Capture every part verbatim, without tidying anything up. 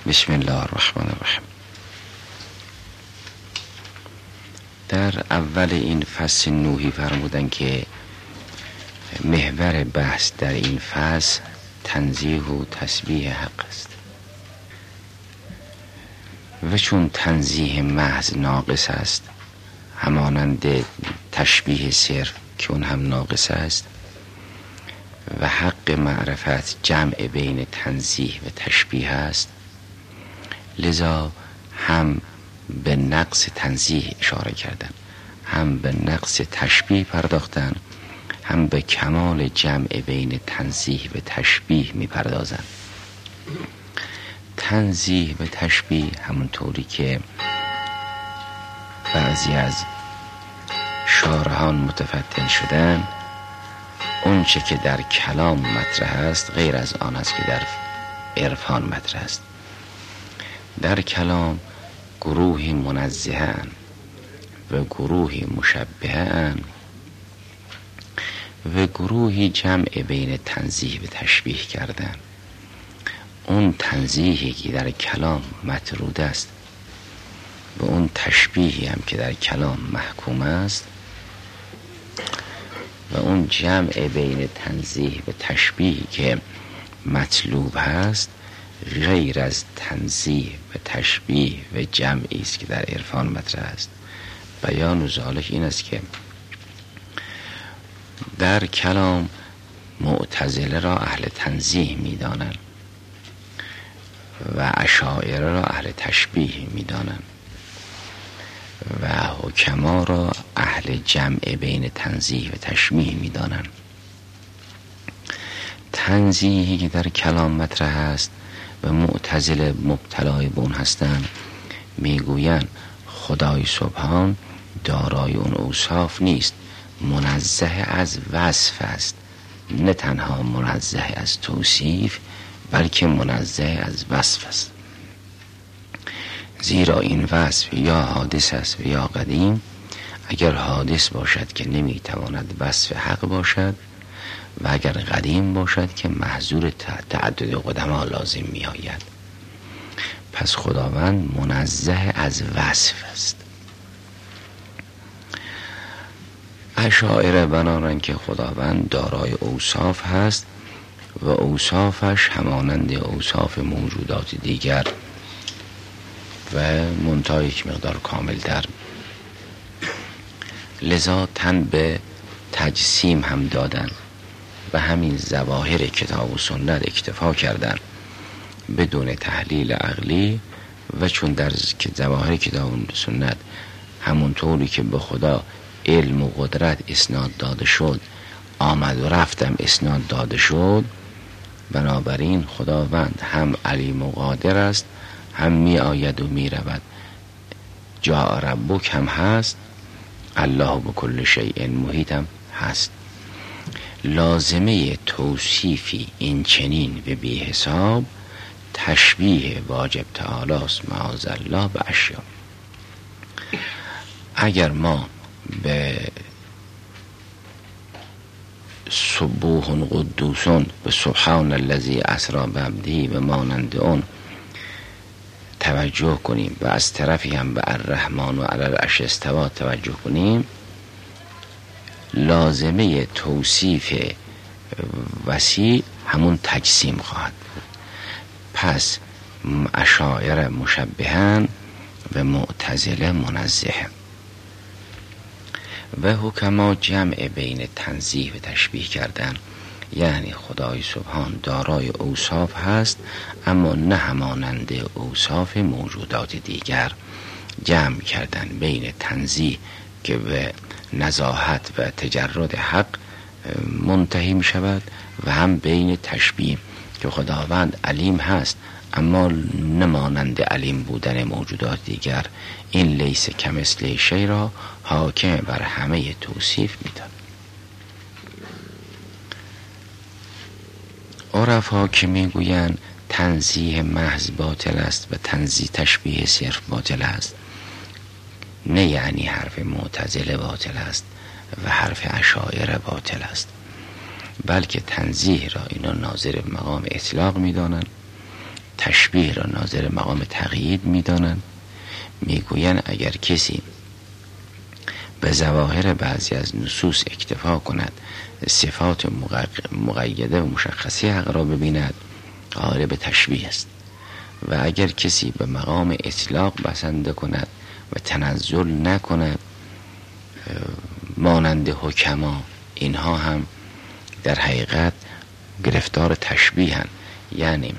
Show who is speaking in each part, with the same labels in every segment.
Speaker 1: بسم الله الرحمن الرحیم. در اول این فصل نوحی فرمودن که محور بحث در این فصل تنزیه و تسبیح حق است و چون تنزیه محض ناقص است همانند تشبیه صرف که اون هم ناقص است و حق معرفت جمع بین تنزیه و تشبیه است، لذا هم به نقص تنزیه اشاره کردن، هم به نقص تشبیه پرداختن، هم به کمال جمع بین تنزیه و تشبیه می پردازن. تنزیه و تشبیه همونطوری که بعضی از شارحان متفتن شدن، اون چه که در کلام مطرح است غیر از آن است که در عرفان مطرح است. در کلام گروهی منزهن و گروهی مشبهن و گروهی جمع بین تنزیه و تشبیه کردن. اون تنزیهی که در کلام مطرود است و اون تشبیهی هم که در کلام محکوم است و اون جمع بین تنزیه و تشبیهی که مطلوب هست غیر از تنزیه و تشبیه و جمعی است که در عرفان مطرح است. بیان ذالک این است که در کلام معتزله را اهل تنزیه می‌دانند و اشاعره را اهل تشبیه می‌دانند و حکما را اهل جمع بین تنزیه و تشبیه می‌دانند. تنزیهی که در کلام مطرح است و معتزله مبتلای به اون هستند میگویند خدای سبحان دارای اون اوصاف نیست، منزه از وصف است، نه تنها منزه از توصیف بلکه منزه از وصف است. زیرا این وصف یا حادث است و یا قدیم. اگر حادث باشد که نمیتواند وصف حق باشد و اگر قدیم باشد که محظور تعدد قدما لازم می آید. پس خداوند منزه از وصف است. اشاعره بنارن که خداوند دارای اوصاف هست و اوصافش همانند اوصاف موجودات دیگر و منتها یک مقدار کامل تر. لذا تن به تجسیم هم دادن و همین ظواهر کتاب و سنت اکتفا کردن بدون تحلیل عقلی. و چون در ظواهر کتاب و سنت همونطوری که به خدا علم و قدرت اسناد داده شد، آمد و رفتم اسناد داده شد، بنابراین خداوند هم علیم و قادر است، هم می آید و می رود. جاء ربک هم هست، الله بكل شیء محیط هم هست. لازمه توصیفی این چنین و بی حساب تشبیه واجب تعالی است معاذ الله به اشیاء. اگر ما به سبوح قدوسون به سبحان الذی اسری بعبده و مانند اون توجه کنیم و از طرفی هم به الرحمن و علی العرش استوی توجه کنیم، لازمه توصیف وسیع همون تجسیم خواهد بود. پس اشاعره مشبهن و معتزله منزه و حکما جمع بین تنزیه و تشبیه کردن، یعنی خدای سبحان دارای اوصاف هست اما نه همانند اوصاف موجودات دیگر. جمع کردن بین تنزیه که به نزاهت و تجرد حق منتهی می شود و هم بین تشبیه که خداوند علیم هست اما نمانند علیم بودن موجودات دیگر. این لیس کمثل شیء را حاکم بر همه توصیف می داد. عرفا که می گویند تنزیه محض باطل است و تنزیه تشبیه صرف باطل است، نه یعنی حرف معتزله باطل است و حرف اشاعره باطل است، بلکه تنزیه را اینا ناظر به مقام اطلاق می دانند. تشبیه را ناظر مقام تقیید می‌دانند. میگویند اگر کسی به ظواهر بعضی از نصوص اکتفا کند، صفات مقیده و مشخصی حق را ببیند، قائل به تشبیه است. و اگر کسی به مقام اطلاق بسنده کند و تنزل نکند مانند حکما، اینها هم در حقیقت گرفتار تشبیه هستند. یعنی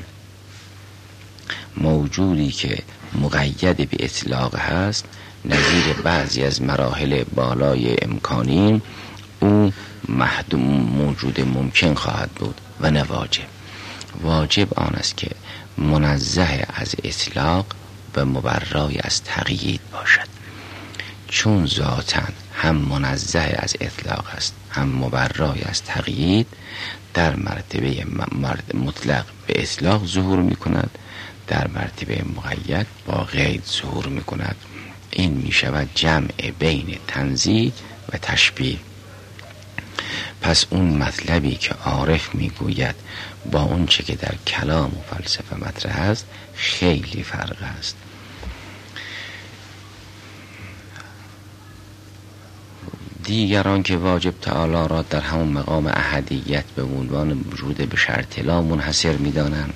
Speaker 1: موجودی که مقید به اطلاق هست نظیر بعضی از مراحل بالای امکانی او محدود موجود ممکن خواهد بود و نه واجب. واجب آن است که منزه از اطلاق و مبرای از تقیید باشد. چون ذاتاً هم منزه از اطلاق است هم مبرای از تقیید، در مرتبه مطلق به اطلاق ظهور می کند، در مرتبه مقید با قید ظهور می کند. این می شود جمع بین تنزیه و تشبیه. پس اون مطلبی که عارف می گوید با اون چه که در کلام و فلسفه مطرح است خیلی فرق است. دیگران که واجب تعالی را در همون مقام احدیت به عنوان وجود به شرط لا منحصر می دانند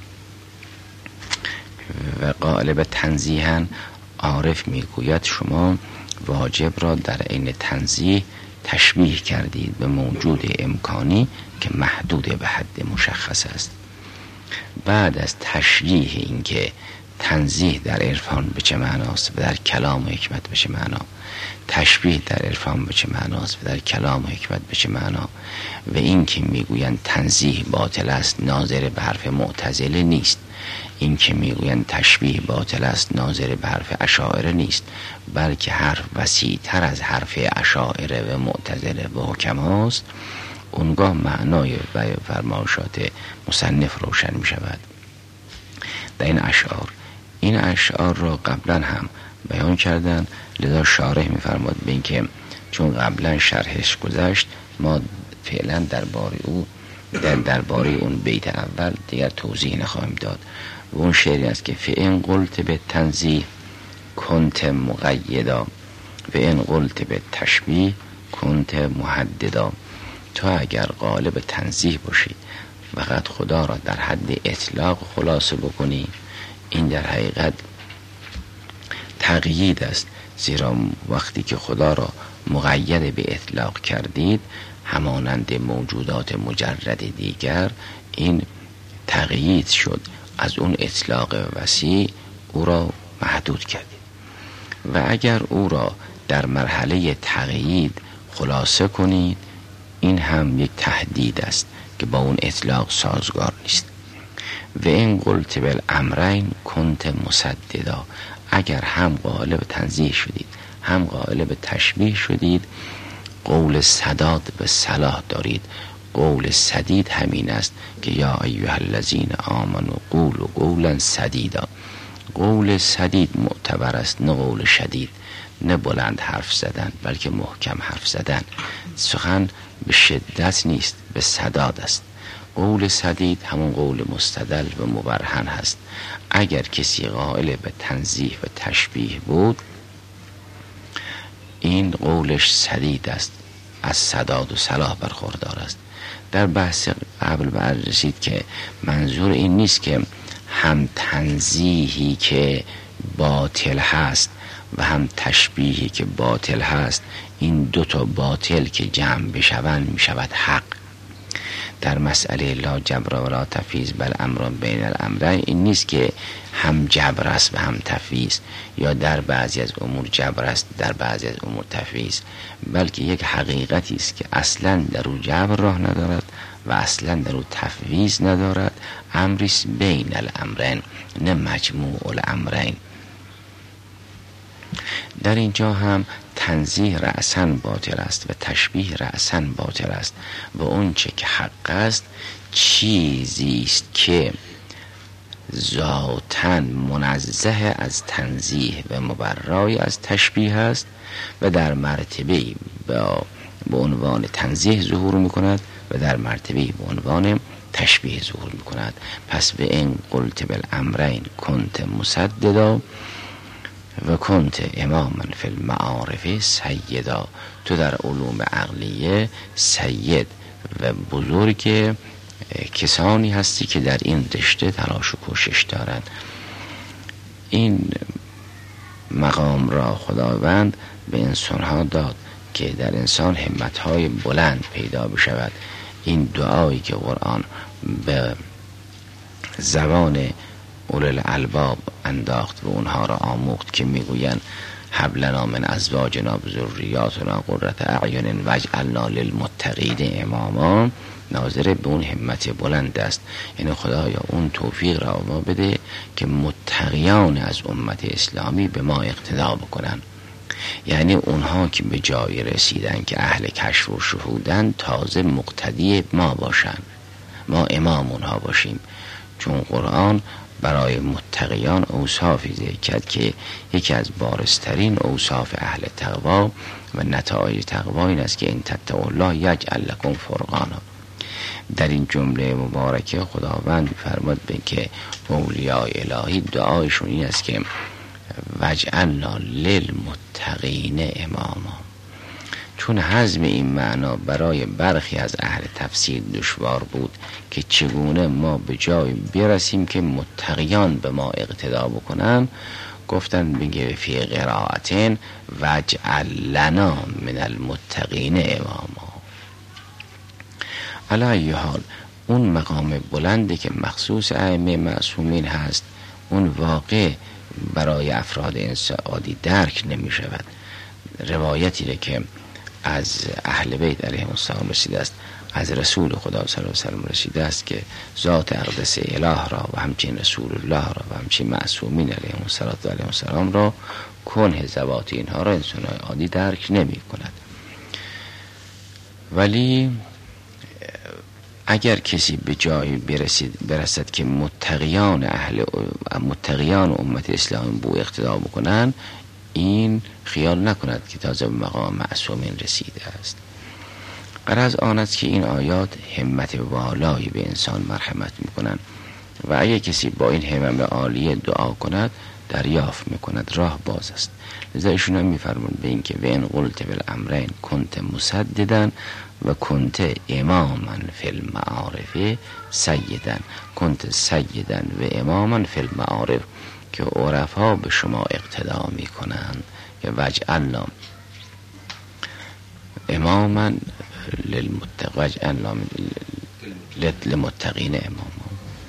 Speaker 1: و قائل به تنزیهن، عارف می گوید شما واجب را در عین تنزیه تشبیه کردید به موجود امکانی که محدود به حد مشخص است. بعد از تشریح این که تنزیه در عرفان به چه معناست و در کلام و حکمت به چه معنا، تشبیه در عرفان به چه معناست و در کلام و حکمت به چه معنا، و این که میگویند تنزیه باطل است ناظر به حرف معتزله نیست، این که میگویند تشبیه باطل است ناظر به حرف اشاعره نیست، بلکه حرف وسیع‌تر از حرف اشاعره و معتزله و حکماست، اونگاه معنای فرمایشات مصنف روشن می شود. در این اشعار این اشعار را قبلا هم بیان کردن، لذا شارح می فرماد به این که چون قبلا شرحش گذشت ما فعلا درباره او در درباره اون بیت اول دیگر توضیح نخواهیم داد. و اون شعری است که فئن قلت به تنزیه کنت مقیدا و این قلت به تشبیه کنت محددا. تو اگر قالب تنزیه باشی فقط خدا را در حد اطلاق خلاصه بکنی، این در حقیقت تقیید است، زیرا وقتی که خدا را مقید به اطلاق کردید همانند موجودات مجرد دیگر این تقیید شد، از اون اطلاق وسیع او را محدود کردید. و اگر او را در مرحله تقیید خلاصه کنید این هم یک تهدید است که با اون اطلاق سازگار نیست. و این قلت بالامرین کنت مسددا، اگر هم قائل به تنزیه شدید هم قائل به تشبیه شدید قول سداد به صلاح دارید. قول سدید همین است که یا ایها الذین آمنوا قولوا قولا سدیدا. قول سدید معتبر است، نه قول شدید، نه بلند حرف زدن بلکه محکم حرف زدن. سخن به شدت نیست، به سداد است. قول سدید همون قول مستدل و مبرهن هست. اگر کسی قائل به تنزیه و تشبیه بود این قولش سدید است، از سداد و صلاح برخوردار است. در بحث قبل بررسید که منظور این نیست که هم تنزیهی که باطل هست و هم تشبیهی که باطل هست این دو تا باطل که جمع بشوند می شود حق. در مسئله لا جبر ولا تفویض بل امر بین الامرین این نیست که هم جبر است و هم تفویض، یا در بعضی از امور جبر است در بعضی از امور تفویض، بلکه یک حقیقتی است که اصلا در او جبر راه ندارد و اصلا در او تفویض ندارد. امری است بین الامرین نه مجموع الامرین. در اینجا هم تنزیه رأساً باطل است و تشبیه رأساً باطل است و اون چه که حق است چیزی است که ذاتاً منزه از تنزیه و مبرای از تشبیه است و در مرتبه با به عنوان تنزیه ظهور میکند و در مرتبه به عنوان تشبیه ظهور میکند. پس به این قلت بالامرین کنت مسددا و کنت اماما فی المعارف سیدا. تو در علوم عقلیه سید و بزرگ کسانی هستی که در این رشته تلاش و کوشش دارند. این مقام را خداوند به انسانها داد که در انسان همتهای بلند پیدا بشود. این دعایی که قرآن به زبان اولو الالباب انداخت و اونها را آموخت که میگویند هب لنا من ازواجنا و ذریاتنا قرة اعین واجعلنا للمتقین اماما، ناظر به اون همت بلند است. یعنی خدایا اون توفیق را ما بده که متقیان از امت اسلامی به ما اقتدا بکنن. یعنی اونها که به جای رسیدن که اهل کشف و شهودن تازه مقتدی ما باشن، ما امام اونها باشیم. چون قرآن برای متقیان اوصافی ذکر کرد که یکی از بارزترین اوصاف اهل تقوا و نتایج تقوا این است که ان تتقوا الله یجعل لکم فرقانا. در این جمله مبارکه خداوند فرمود به که اولیاء الهی دعایشون این است که وجعلنا للمتقین اماما. چون هضم این معنا برای برخی از اهل تفسیر دشوار بود که چگونه ما به جای برسیم که متقیان به ما اقتدا بکنن، گفتن بگه فی قرائتین وجعل لنا من المتقین اماما. علی ای حال اون مقام بلنده که مخصوص ائمه معصومین هست، اون واقع برای افراد انسان عادی درک نمی شود. روایتی را که از اهل بیت علیهم السلام رسیده است، از رسول خدا صلی الله علیه و سلم رسیده است که ذات اقدس اله را و همچنین رسول الله را و همچنین معصومین علیهم السلام را کنه ذوات اینها را انسان عادی درک نمی کند. ولی اگر کسی به جایی برسید برسد که متقیان اهل متقیان امت اسلام بو اقتدا بکنن، این خیال نکند که تازه به مقام معصومین رسیده است. غرض آن است که این آیات همت والایی به انسان مرحمت میکنند و اگر کسی با این همم عالیه دعا کند دریافت میکند، راه باز است. لذا ایشون هم میفرمون به این که و این قلت بالامرین کنت مسددا و کنت اماما فی المعارف سیدا. کنت سیدا و اماما فی المعارف که عرفا به شما اقتدا میکنند که وجعلنا اماما للمتقین اماما.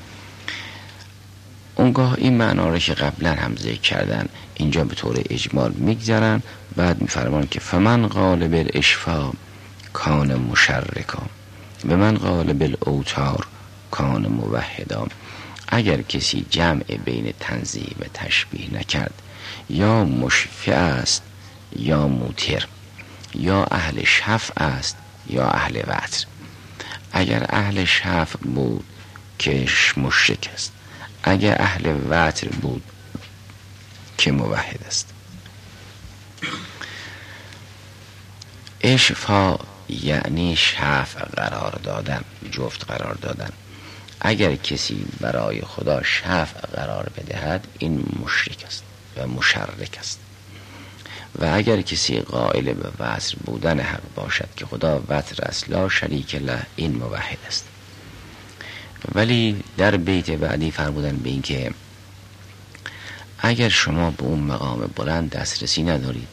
Speaker 1: اونگاه این معنا را که قبلا هم ذکر کردن اینجا به طور اجمال میگذارن. بعد میفرمان که فمن قال بالاشفاء کان مشرکا و من قال بالاوتار کان موحدا. اگر کسی جمع بین تنزیه و تشبیه نکرد، یا مشفع است یا موتر، یا اهل شفع است یا اهل وتر. اگر اهل شفع بود که مشرک است، اگر اهل وتر بود که موحد است. اشفا یعنی شفع قرار دادن، جفت قرار دادن. اگر کسی برای خدا شفع قرار بدهد این مشرک است و مشرک است. و اگر کسی قائل به وتر بودن حق باشد که خدا وتر است لا شریک له، این موحد است. ولی در بیت بعدی فرمودن به این که اگر شما به اون مقام بلند دسترسی ندارید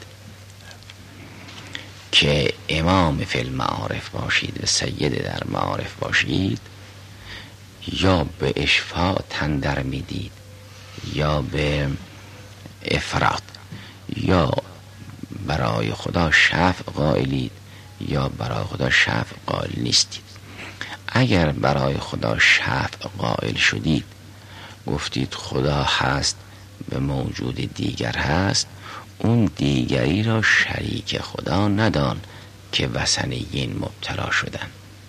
Speaker 1: که امام فی المعارف باشید و سید در معارف باشید، یا به اشفاع تندر میدید یا به افراد، یا برای خدا شفع قائلید یا برای خدا شفع قائل نیستید. اگر برای خدا شفع قائل شدید، گفتید خدا هست به موجود دیگر هست، اون دیگری را شریک خدا ندان که وثنیین مبتلا شدن.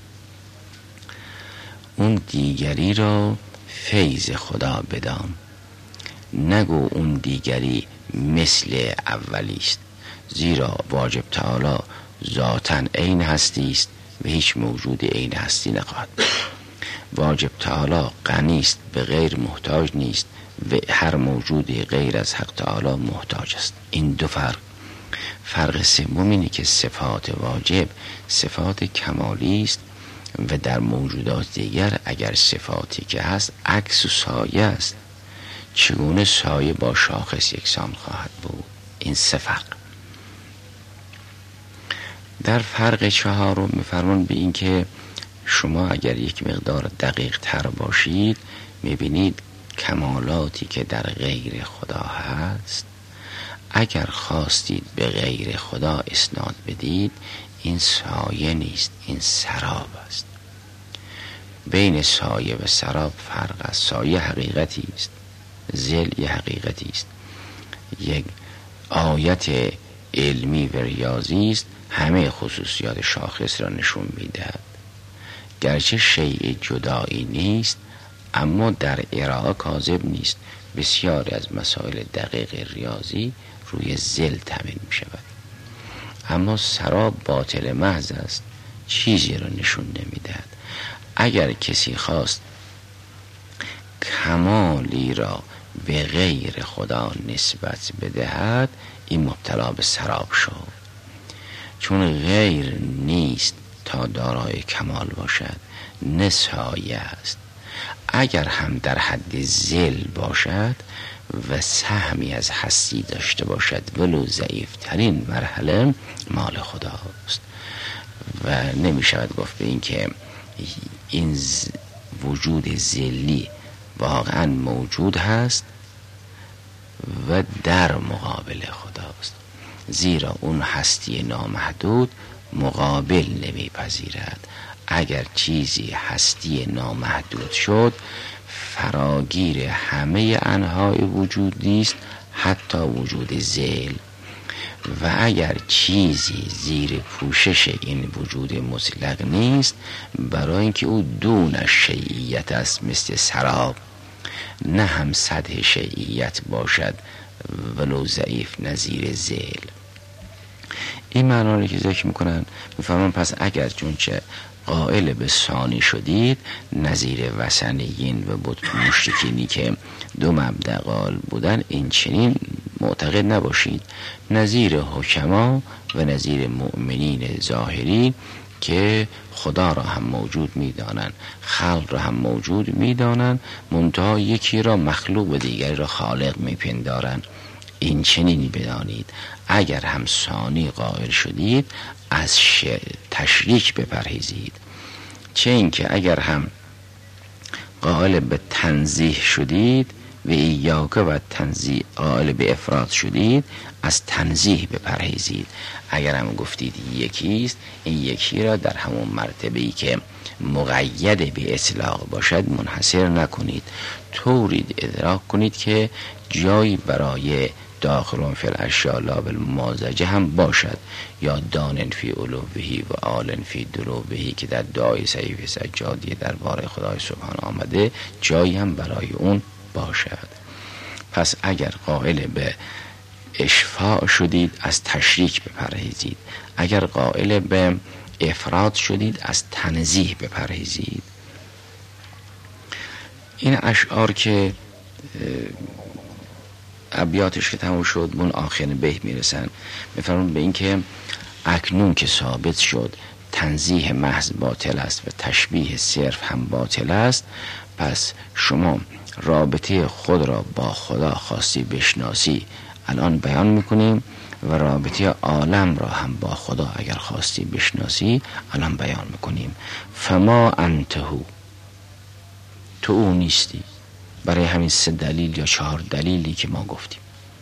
Speaker 1: اون دیگری را فیض خدا بدان، نگو اون دیگری مثل اولی است، زیرا واجب تعالی ذاتاً عین هستی است و هیچ موجود عین هستی نخواهد. واجب تعالی غنی است، به غیر محتاج نیست و هر موجودی غیر از حق تعالی محتاج است. این دو فرق. فرق سوم اینه که صفات واجب صفات کمالی است و در موجودات دیگر اگر صفاتی که هست عکس و سایه است. چگونه سایه با شاخص یکسان خواهد بود؟ این سه فرق. در فرق چهارم می‌فرمان به این که شما اگر یک مقدار دقیق تر باشید می‌بینید کمالاتی که در غیر خدا هست اگر خواستید به غیر خدا اسناد بدید این سایه نیست، این سراب است. بین سایه و سراب فرق است. سایه حقیقتی است، ظل یه حقیقتی است، یک آیت علمی و ریاضی است، همه خصوصیات شاخص را نشون میدهد. گرچه شیء جدایی نیست اما در ارائه کاذب نیست. بسیاری از مسائل دقیق ریاضی روی ظل تامین می شود، اما سراب باطل محض است، چیزی را نشون نمی دهد. اگر کسی خواست کمالی را به غیر خدا نسبت بدهد این مبتلا به سراب شد، چون غیر نیست تا دارای کمال باشد، نه سایه است. اگر هم در حد ظل باشد و سهمی از هستی داشته باشد ولو ضعیفترین مرحله مال خداست و نمی شود گفت به این که این وجود ظلی واقعا موجود هست و در مقابل خداست، زیرا اون هستی نامحدود مقابل نمی پذیرد. اگر چیزی هستی نامحدود شد فراگیر همه انواع وجود نیست، حتی وجود ذیل. و اگر چیزی زیر پوشش این وجود مطلق نیست، برای اینکه او دون شیعیت است مثل سراب، نه هم سطح شیعیت باشد ولو ضعیف نظیر ذیل. این معنا رو که ذکر میکنن میفهمن پس اگر چونچه قائل به ثانی شدید نظیر وثنیین و بت مشرکینی که دو مبدأ قائل بودن، این چنین معتقد نباشید. نظیر حکما و نظیر مؤمنین ظاهری که خدا را هم موجود میدانند، خلق را هم موجود میدانند، منتها یکی را مخلوق و دیگری را خالق میپندارند. این چنینی بدانید اگر هم ثانی قائل شدید از تشریک بپرهیزید، چه اینکه اگر هم قائل به تنزیه شدید و ایاک و تنزیه قائل به افراد شدید از تنزیه بپرهیزید. اگر هم گفتید یکیست، این یکی را در همون مرتبه‌ای که مقید به اطلاق باشد منحصر نکنید، طوری ادراک کنید که جایی برای داخلون فی الاشیاء لا بالممازجه هم باشد، یا دانن فی علوهی و آلن فی دلوهی که در دعای صحیح سجادی درباره خدای سبحان آمده، جایی هم برای اون باشد. پس اگر قائل به اشفاع شدید از تشریک بپرهیزید، اگر قائل به افراد شدید از تنزیه بپرهیزید. این اشعار که ابیاتش که تموم شد من آخر به میرسن، میفرمون به این که اکنون که ثابت شد تنزیه محض باطل است و تشبیه صرف هم باطل است، پس شما رابطه خود را با خدا خواستی بشناسی الان بیان میکنیم و رابطه عالم را هم با خدا اگر خواستی بشناسی الان بیان میکنیم. فما انتهو، تو او نیستی. برای همین سه دلیل یا چهار دلیلی که ما گفتیم.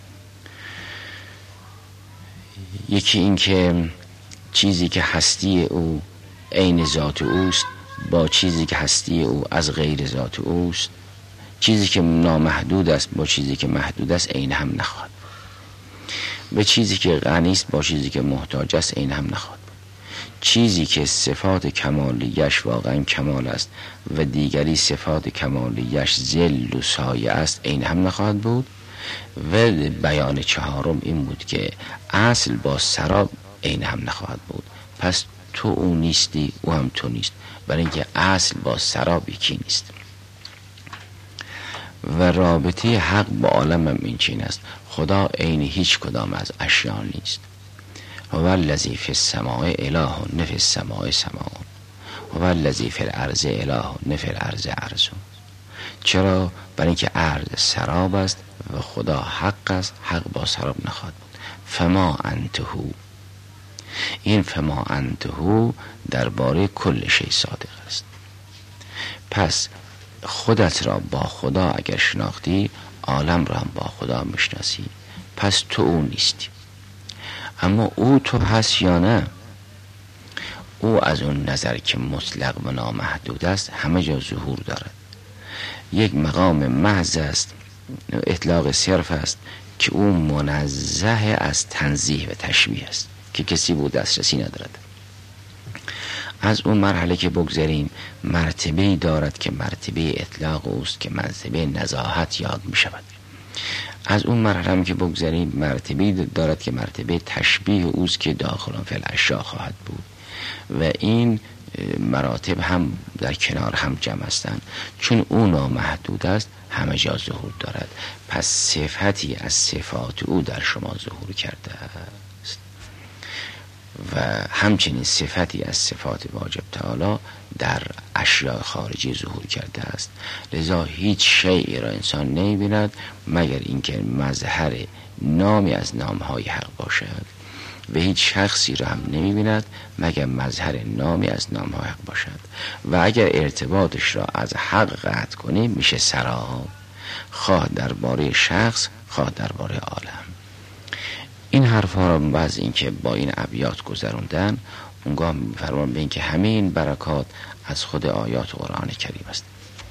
Speaker 1: یکی این که چیزی که هستی او عین ذات اوست با چیزی که هستی او از غیر ذات اوست، چیزی که نامحدود است با چیزی که محدود است عین هم نخواهد، به چیزی که غنی است با چیزی که محتاج است عین هم نخواهد. چیزی که صفات کمالیش واقعا کمال است و دیگری صفات کمالیش ذل و سایه است عین هم نخواهد بود. و بیان چهارم این بود که اصل با سراب عین هم نخواهد بود. پس تو او نیستی، او هم تو نیست. برای اینکه اصل با سراب یکی نیست و رابطه حق با عالم هم این چین است. خدا عین هیچ کدام از اشیا نیست. هو الذی فی السماء اله نه فی السماء سماء هو الذی فی الارض اله نه فی الارض ارض. چرا؟ برای اینکه ارض سراب است و خدا حق است، حق با سراب نخواهد بود. فما انتهو، این فما انتهو درباره کل شی صادق است. پس خودت را با خدا اگر شناختی، عالم را هم با خدا میشناسی. پس تو او نیستی، اما او تو هست یا نه؟ او از اون نظر که مطلق و نامحدود است همه جا ظهور دارد. یک مقام محض است، اطلاق صرف است که او منزه از تنزیه و تشبیه است که کسی بود دسترسی ندارد. از اون مرحله که بگذاریم مرتبه‌ای دارد که مرتبه اطلاق اوست که مرتبه نزاهت یاد می شود. از اون مرحله هم که بگذاریم مرتبه‌ای دارد که مرتبه تشبیه اوست که داخل فی الاشیاء خواهد بود و این مراتب هم در کنار هم جمع هستند. چون او نامحدود است همه جا ظهور دارد، پس صفتی از صفات او در شما ظهور کرده است و همچنین صفتی از صفات واجب تعالی در اشیاء خارجی ظهور کرده است. لذا هیچ شیئی را انسان نمی‌بیند مگر اینکه مظهر نامی از نام‌های حق باشد و هیچ شخصی را هم نمی‌بیند مگر مظهر نامی از نام‌های حق باشد و اگر ارتباطش را از حق قطع کنیم میشه سراب، خواه درباره شخص خواه درباره عالم. این حرفا را بعض این که با این ابیات گذروندن اونگاه می‌فرمان به این که همه این برکات از خود آیات قرآن کریم است.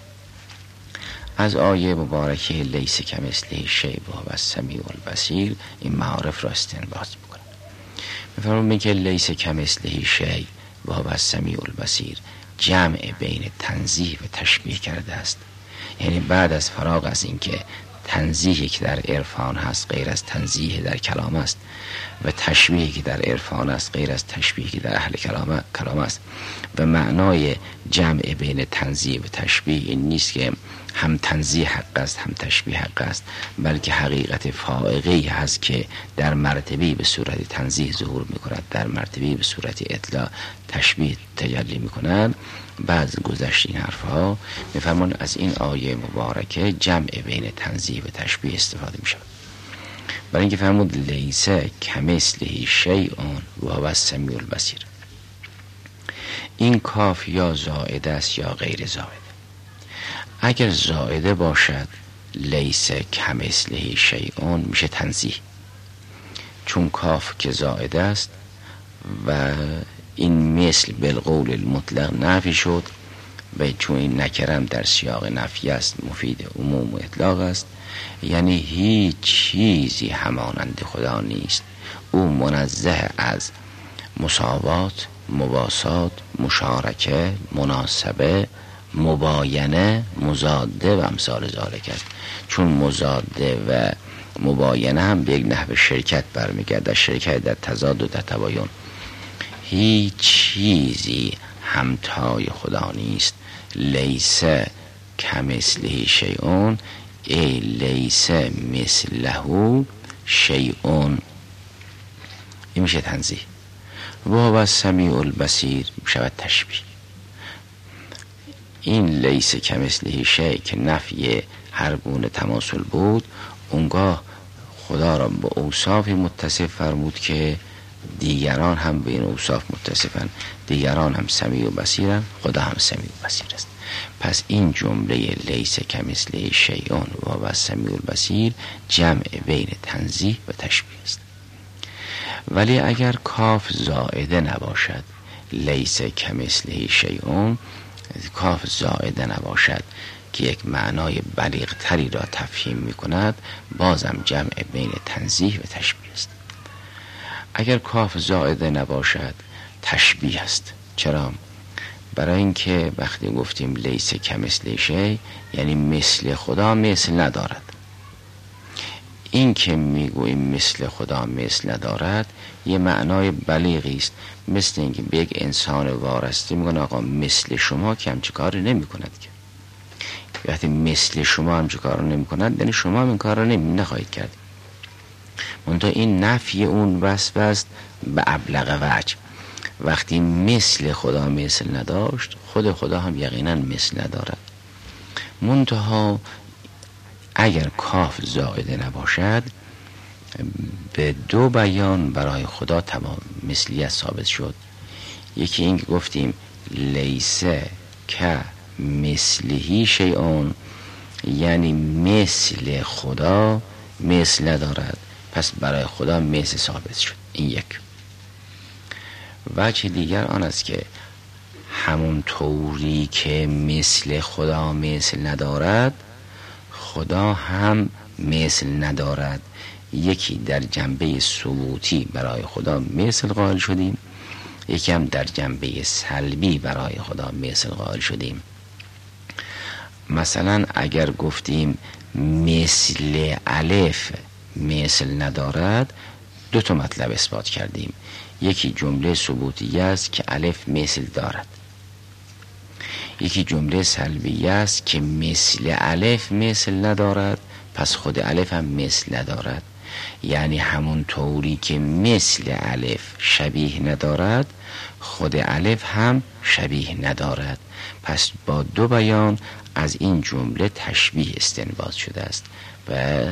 Speaker 1: از آیه مبارکه لیس کمثله شیء و هو السمیع البصیر این معارف را استنباط می‌کنه. می‌فرمان به این که لیس کمثله شیء و هو السمیع البصیر جمع بین تنزیه و تشبیه کرده است. یعنی بعد از فراغ از این که تنزیهی که در عرفان هست غیر از تنزیه در کلام است و تشبیهی که در عرفان است غیر از تشبیهی که در اهل کلام کلام است و معنای جمع بین تنزیه و تشبیه این نیست که هم تنزیه حق است هم تشبیه حق است، بلکه حقیقت فائقه‌ای هست که در مرتبه به صورت تنزیه ظهور می‌کند، در مرتبه به صورت اطلاع تشبیه تجلی می‌کند. بعض گذشت این حرفها می‌فرمان از این آیه مبارکه جمع بین تنزیه و تشبیه استفاده می‌شود. برای اینکه فرمود لیس کمثله شیء و هو السمیع البصیر. این کاف یا زائده است یا غیر زائده. اگر زائده باشد لیس کمثله شیء میشه تنزیه، چون کاف که زائده است و این مثل بالقول المطلق نفی شد و چون این نکرم در سیاق نفی است مفید عموم و اطلاق است، یعنی هیچ چیزی همانند خدا نیست. او منزه از مساوات، مواسات، مشارکه، مناسبه، مباینه، مزاده و امثال ذالک است. چون مزاده و مباینه هم به یک نحو شرکت برمیگرده، شرکت در تضاد و در تباین. هیچ چیزی همتای خدا نیست. لیس کمثله شیء ای لیس مثله شیء، این میشه تنزیه. و هو السمیع البصیر میشود تشبیه. این لیس کمثله شیء که نفی هر گونه تماثل بود، اونگاه خدا را به اوصاف متصف فرمود که دیگران هم به این اوصاف متصفن، دیگران هم سمیع و بصیرن، خدا هم سمیع و بصیر است. پس این جمله لیس کمثله شیء و هو السمیع البصیر جمع بین تنزیه و تشبیه است. ولی اگر کاف زائده نباشد، لیس کمثله شیء کاف زائده نباشد که یک معنای بلیغ تری را تفهیم می کند، بازم جمع بین تنزیه و تشبیه است. اگر کاف زائده نباشد تشبیه است. چرا؟ برای اینکه وقتی گفتیم لیس کمثله شیء یعنی مثل خدا مثل ندارد. این که میگوییم مثل خدا مثل ندارد یه معنای بلیغی است، مثل اینکه به یک انسان وارسته میگن آقا مثل شما که همچه کاری نمی کند که وقتی مثل شما همچه کار نمی کند یعنی شما هم این کار رو نمی نخواهید کرد. منتها این نفی اون وصف است به ابلغ وجه. وقتی مثل خدا مثل نداشت خود خدا هم یقینا مثل ندارد. منتها اگر کاف زائده نباشد به دو بیان برای خدا تمام مثلیت ثابت شد. یکی این که گفتیم لیسه که مثلی شیئون، یعنی مثل خدا مثل ندارد، پس برای خدا مثل ثابت شد. این یک. وجه دیگر آن است که همون طوری که مثل خدا مثل ندارد خدا هم مثل ندارد. یکی در جنبه ثبوتی برای خدا مثل قائل شدیم، یکی هم در جنبه سلبی برای خدا مثل قائل شدیم. مثلا اگر گفتیم مثل الف مثل ندارد دو تا مطلب اثبات کردیم. یکی جمله ثبوتی است که الف مثل دارد، یکی جمله سلبی است که مثل الف مثل ندارد، پس خود الف هم مثل ندارد. یعنی همون طوری که مثل الف شبیه ندارد خود الف هم شبیه ندارد. پس با دو بیان از این جمله تشبیه استنباط شده است و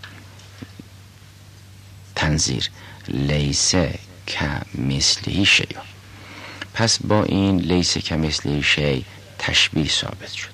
Speaker 1: تنظیر لیسه که مثلی شیء. پس با این لیسه که مثلی شیء تشبیه ثابت شد.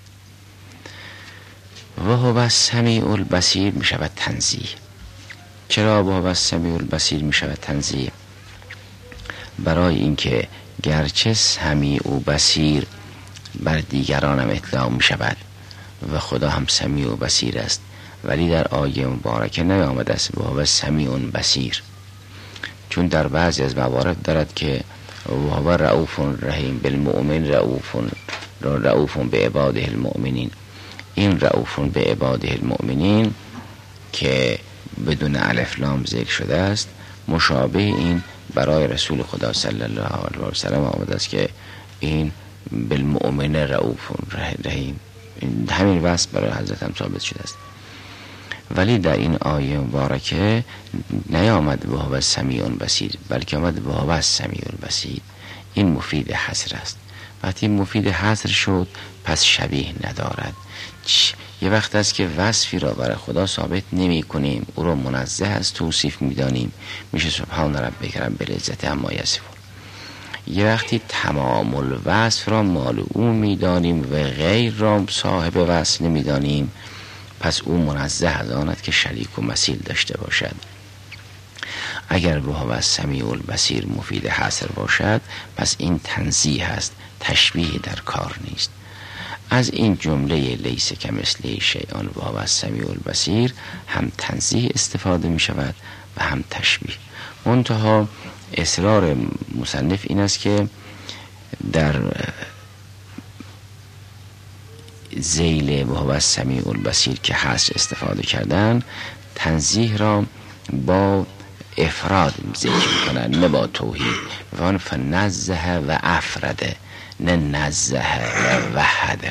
Speaker 1: و هو السمیع البصیر می شود تنزیه. چرا و هو السمیع البصیر می شود تنزیه؟ برای اینکه گرچه سمیع و بصیر بر دیگران هم اطلاق می شود و خدا هم سمیع و بصیر است، ولی در آیه مبارکه نیامده است و هو سمیع بصیر، چون در بعضی از موارد دارد که و هو رؤوف رحیم بالمؤمن رؤوف رؤوف به عباده المؤمنین. این رؤوف به عباده المؤمنین که بدون الف لام ذکر شده است مشابه این برای رسول خدا صلی الله علیه و سلم آمده است که این بالمؤمن رؤوف رحیم. همین وصف برای حضرت هم ثابت شده است، ولی در این آیه مبارکه نیامد و هو السمیع البصیر بلکه آمد و هو السمیع البصیر. این مفید حصر است. وقتی مفید حصر شد پس شبیه ندارد. یه وقت است که وصفی را برای خدا ثابت نمی کنیم، او را منزه از توصیف می دانیم، میشه سبحان ربک رب العزت عما یصفون. یه وقتی تمام الوصف را مال او می دانیم و غیر را صاحب وصف نمی دانیم، پس او منزه از آند که شریک و مثیل داشته باشد. اگر و هو السمیع البصیر مفید حصر باشد پس این تنزیه است، تشبیه در کار نیست. از این جمله لیس کمثله شیء و هو السمیع البصیر هم تنزیه استفاده می شود و هم تشبیه. منتها اصرار مصنف این است که در ذیل و هو السمیع البصیر که حصر استفاده کردن تنزیه را با افراد ذکر میکنن نه با توحید. و فنزه و افرده نه نزه و وحده.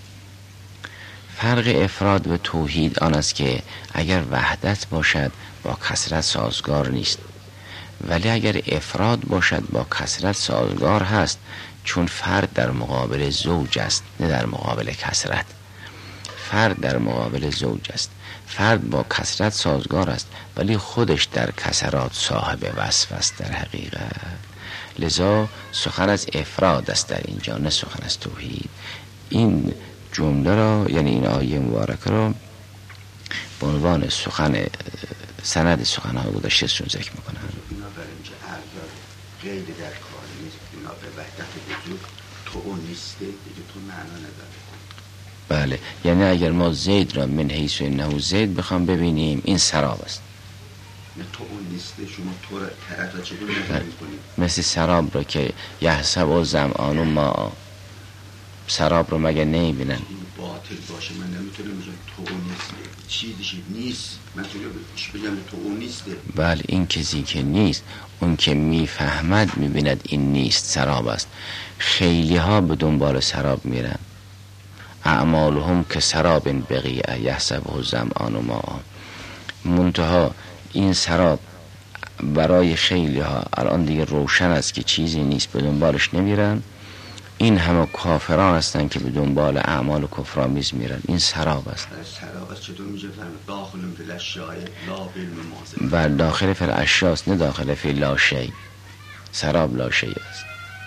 Speaker 1: فرق افراد و توحید آن است که اگر وحدت باشد با کثرت سازگار نیست، ولی اگر افراد باشد با کثرت سازگار هست، چون فرد در مقابل زوج است نه در مقابل کثرت. فرد در مقابل زوج است، فرد با کثرت سازگار است ولی خودش در کثرات صاحب وصف است در حقیقت. لذا سخن از افراد است در اینجا نه سخن از توحید. این جمله را یعنی این آیه مبارکه را به عنوان سخن سند سخنهای گذشته سون ذکر میکنن.
Speaker 2: بنابراین که اگر غیر در کار نیست بنا به وحدت وجود تو اون نیسته دیگه تو معنا نداره.
Speaker 1: بله، یعنی اگر ما زید را من حیث انه زید بخوام ببینیم این سراب است.
Speaker 2: نه تو اون نیسته، شما تو را طرف چگونه نظر میکنید؟
Speaker 1: مثل سراب را که یحسب و زمآن و ما، سراب رو مگه نمیبینن؟
Speaker 2: با باطل باشه من نمیتونم بگم تو اون نیست، چیزی نیست من بگم تو اون نیسته.
Speaker 1: بله این کسی که نیست، اون که میفهمد میبیند این نیست، سراب است. خیلی ها به دنبال سراب میرن، اعمالهم که سراب بقیعه یحسبه الظمآن ماء. منتها این سراب برای خیلی ها الان دیگه روشن است که چیزی نیست، به دنبالش نمیرن. این همه کافران هستن که به دنبال اعمال کفرآمیز میرن. این سراب است.
Speaker 2: سراب است چطور میشه داخل فی الاشیاء لا بالممازه.
Speaker 1: بله داخل فی الاشیاء است، نه داخل فی لا شیء. سراب لا شیء است.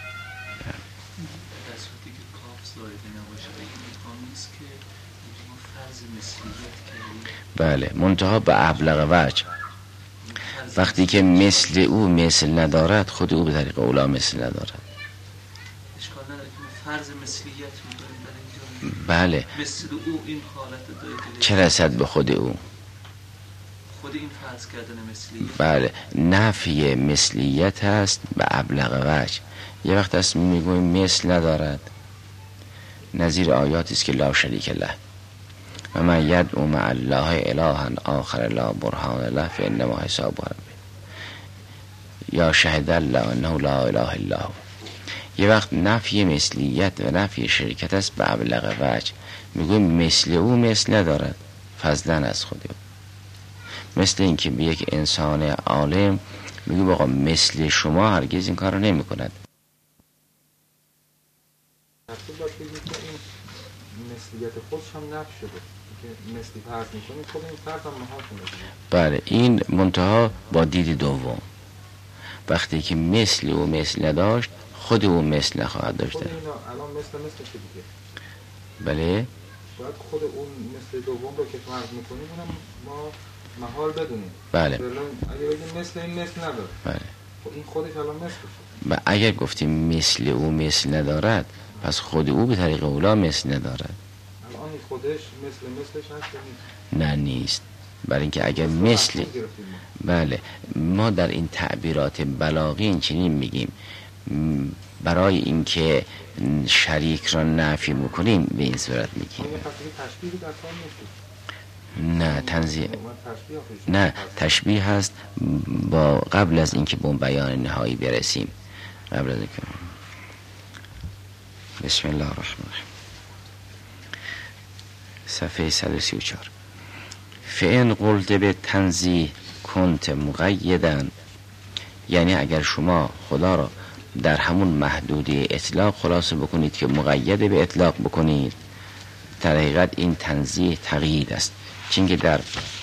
Speaker 1: بله منتها به ابلغ وجه. وقتی که مثل او مثل ندارد، خود او به طریق اولا مثل ندارد.
Speaker 3: اشکال نداره که فرض مثلیت می‌کنیم.
Speaker 1: بله
Speaker 3: مثل او این حالت داره،
Speaker 1: چه رسد به خود او؟
Speaker 3: خود این فرض کردن مثلیت.
Speaker 1: بله نفی مثلیت هست به ابلغ وجه. یه وقت است میگویم مثل ندارد، نظیر آیاتی است که لا شریک له و من یدعو مع الله الها آخر لا برهان له فانما حسابه یا شهد الله انه لا اله الا هو. یه وقت نفی مثلیت و نفی شرکت است به ابلغ وجه. میگویم مثل او مثل ندارد، فضلا از خود او. مثل این که به یک انسان عالم میگویم آقا مثل شما هرگز این کار رو نمی کند.
Speaker 4: مثلیت خودش هم نفی شده که مثلی فرض میکنیم، خود این فرض هم محال کنید.
Speaker 1: بله این منتها با دید دوم، وقتی که مثل او مثل نداشت، خود او مثل نخواهد داشته.
Speaker 4: خود اینا الان مثل مثل چه دیگه؟
Speaker 1: بله
Speaker 4: باید خود اون مثل دوم رو که فرض میکنیم اونم ما محال بدونیم.
Speaker 1: بله
Speaker 4: اگه بگیم مثل این مثل نداره،
Speaker 1: بله
Speaker 4: خب این خودش الان مثل شد.
Speaker 1: و اگر گفتیم مثل او مثل ندارد، پس خود او به طریق اولا مثل ندارد.
Speaker 4: الان خودش مثل مثلش هست نیست؟
Speaker 1: نه نیست. برای اینکه اگر مثل بله ما در این تعبیرات بلاغی این چنین میگیم، برای اینکه شریک را نفی میکنیم به این صورت میگیم. نه تنزیه، نه تشبیه هست با قبل از اینکه به اون بیان نهایی برسیم. قبل از اینکه بسم الله الرحمن الرحیم صفحه صد و سی و چهار. فئن قلت به تنزیه کنت مقیدن، یعنی اگر شما خدا را در همون محدوده اطلاق خلاصه بکنید که مقید به اطلاق بکنید، در حقیقت این تنزیه تقیید است. چون که در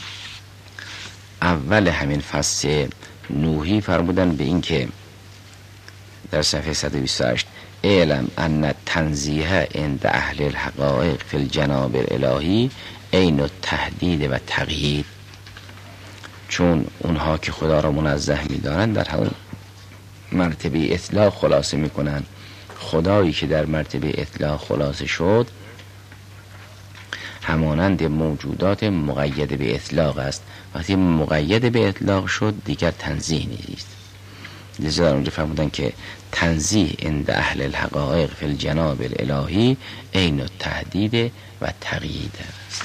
Speaker 1: اول همین فصل نوحی فرمودن به این که در صفحه صد و بیست و هشت اعلم ان تنزیه عند اهل الحقائق فی الجناب الالهی عین التحدید و تقیید. چون اونها که خدا را منزه می‌دارند در همون مرتبه اطلاق خلاصه میکنن. خدایی که در مرتبه اطلاق خلاصه شد همانند موجودات مقید به اطلاق است. وقتی مقید به اطلاق شد دیگر تنزیه نیست. لذا در اونجا فرمودن که تنزیه عند اهل الحقائق فی الجناب الالهی عین التحدید و تقیید است.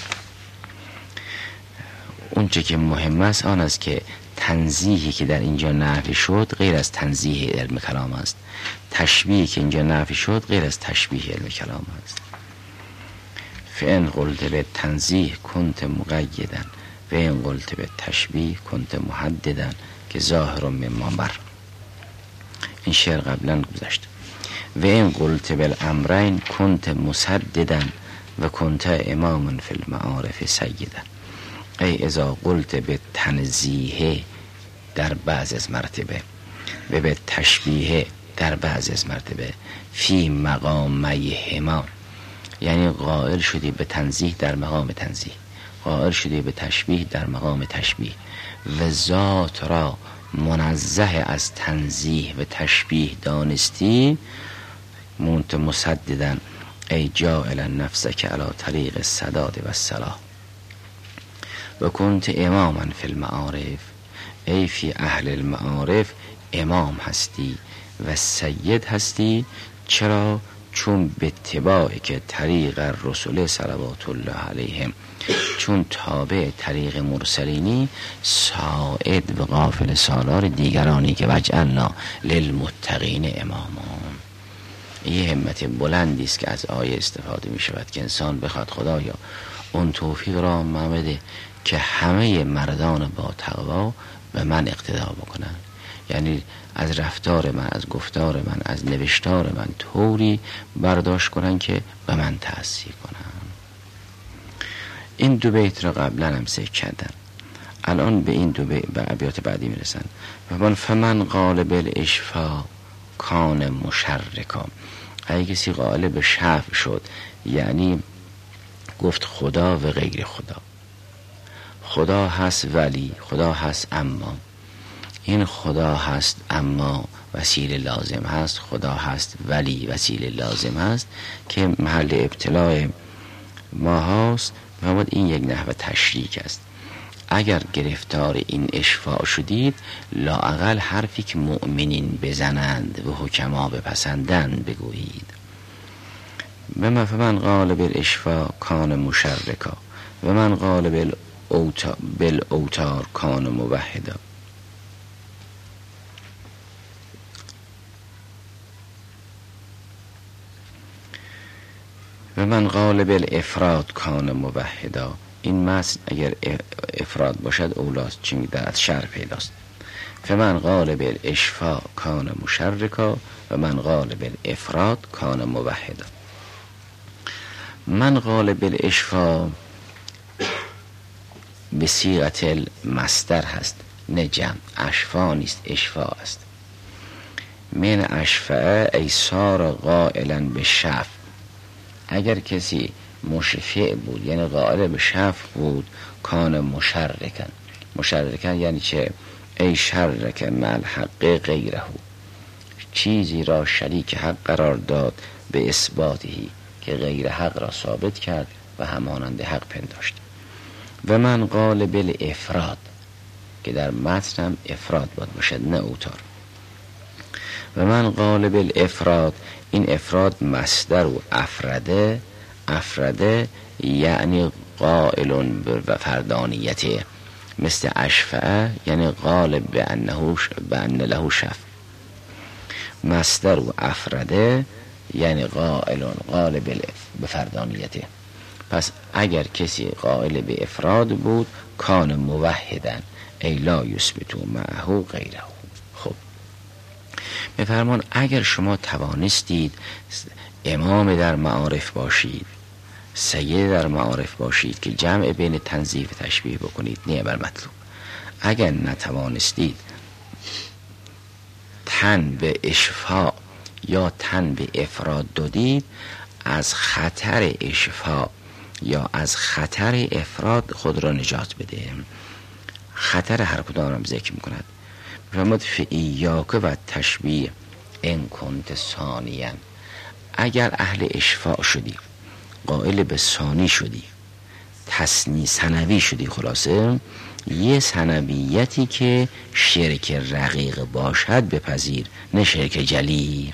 Speaker 1: اونچه که مهم است آن است که تنزیهی که در اینجا نفی شد غیر از تنزیه علم کلام است. تشبیهی که اینجا نفی شد غیر از تشبیه علم کلام است. فإن قلت به تنزیه کنت مقیدن و این قلت به تشبیه کنت محددن که ظاهر مما بر. این شعر قبلا گذشت. و این قلت بالامرین کنت مسددن و کنت اماما فی المعارف سیدن. ای اذا قلت به تنزیه در بعض از مرتبه و به تشبیه در بعض از مرتبه فی مقامی هما، یعنی قائل شدی به تنزیه در مقام تنزیه، قائل شدی به تشبیه در مقام تشبیه و ذات را منزه از تنزیه و تشبیه دانستی، منت مسددن ای جائلا نفسک علی طریق السداد و الصلاح و کنت اماما فی المعارف ای فی اهل المعارف امام هستی و سید هستی. چرا؟ چون به اتباعی که طریق رسول صلوات الله علیهم، چون تابع طریق مرسلینی، ساعد و غافل سالار دیگرانی که وجعلنا للمتقین امامان. یه همت بلندی است که از آیه استفاده می شود که انسان بخواد خدایا اون توفیق را محمده که همه مردان با تقوا به من اقتدا بکنن، یعنی از رفتار من، از گفتار من، از نوشتار من طوری برداشت کنن که به من تأثیر کنن. این دو بیت را قبلا هم ذکر کردن، الان به این دو بیت به ابیات بعدی میرسن. فمن فمن قال بالاشفاء کان مشرکا. اگه کسی قائل به شفع شد، یعنی گفت خدا و غیر خدا، خدا هست ولی، خدا هست اما، این خدا هست اما وسیله لازم هست، خدا هست ولی وسیله لازم هست که محل ابتلاع ما هست. فرمود این یک نحو تشریک است. اگر گرفتار این اشفاع شدید، لااقل حرفی که مؤمنین بزنند و حکما بپسندند بگویید. و من قال بالاشفاء کان مشرکا و من قال بالاوتار کان موحدا. و من قال بالافراد کان موحدا. این متن اگر افراد باشد اولاست، چون در از شر پیداست. فمن قال بالاشفاء کان مشرکا و من قال بالافراد کان موحدا. من قال بالاشفاء به صیغت المصدر هست، نه جمع. اشفا نیست، اشفا است. من اشفع ای صار قائلا به شفع. اگر کسی مشفع بود یعنی قائل به شفع بود، کان مشرکن. مشرکن یعنی چه؟ ای شرک مع الحق غیره، چیزی را شریک حق قرار داد به اثباتی که غیر حق را ثابت کرد و همانند حق پنداشت. و من قال بالافراد که در متن هم افراد باید باشد نه اوتار. و من قال بالافراد، این افراد مصدر و افرده، افرده یعنی قائل به فردانیته، مثل اشفع یعنی غالب به انه به ان له شفع. مصدر و افرده یعنی قائل غالب به فردانیته. پس اگر کسی قائل به افراد بود، کان موحدن ای لا یثبتو معه غیره. خب میفرمان اگر شما توانستید امام در معارف باشید، سید در معارف باشید که جمع بین تنزیه و تشبیه بکنید، نه بر مطلوب. اگر نتوانستید تن به اشفاع یا تن به افراد دادید، از خطر اشفاع یا از خطر افراد خود را نجات بده. خطر هر کدام هم ذکر میکند. فرمود فإیاک و تشبیه ان کنت ثانیا. اگر اهل اشفاع شدی، قائل به ثانی شدی، تثنی ثنوی شدی، خلاصه یه ثنویتی که شرک رقیق باشد بپذیر، نه شرک جلی.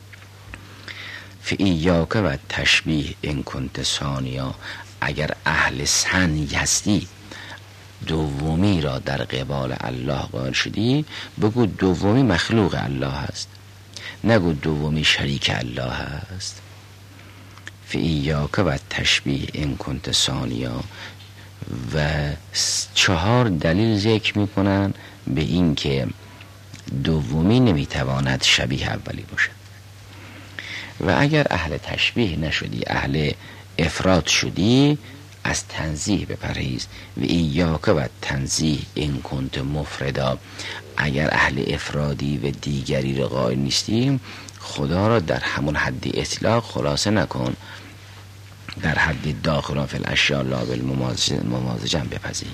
Speaker 1: فإیاک و تشبیه ان کنت ثانیا. اگر اهل ثنی هستی، دومی را در قبال الله قائل شدی، بگو دومی مخلوق الله هست، نگو دومی شریک الله هست. فإیاک و تشبیه ان کنت ثانیا. و چهار دلیل ذکر میکنن به این که دومی نمیتواند شبیه اولی باشد. و اگر اهل تشبیه نشدی، اهل افراد شدی، از تنزیه بپرهیز. و ایاک و تنزیه این کنت مفردا. اگر اهل افرادی و دیگری را قائل نیستیم، خدا را در همون حد اطلاق خلاصه نکن، در حد داخل فی الاشیاء لا بالممازجه بپذیر.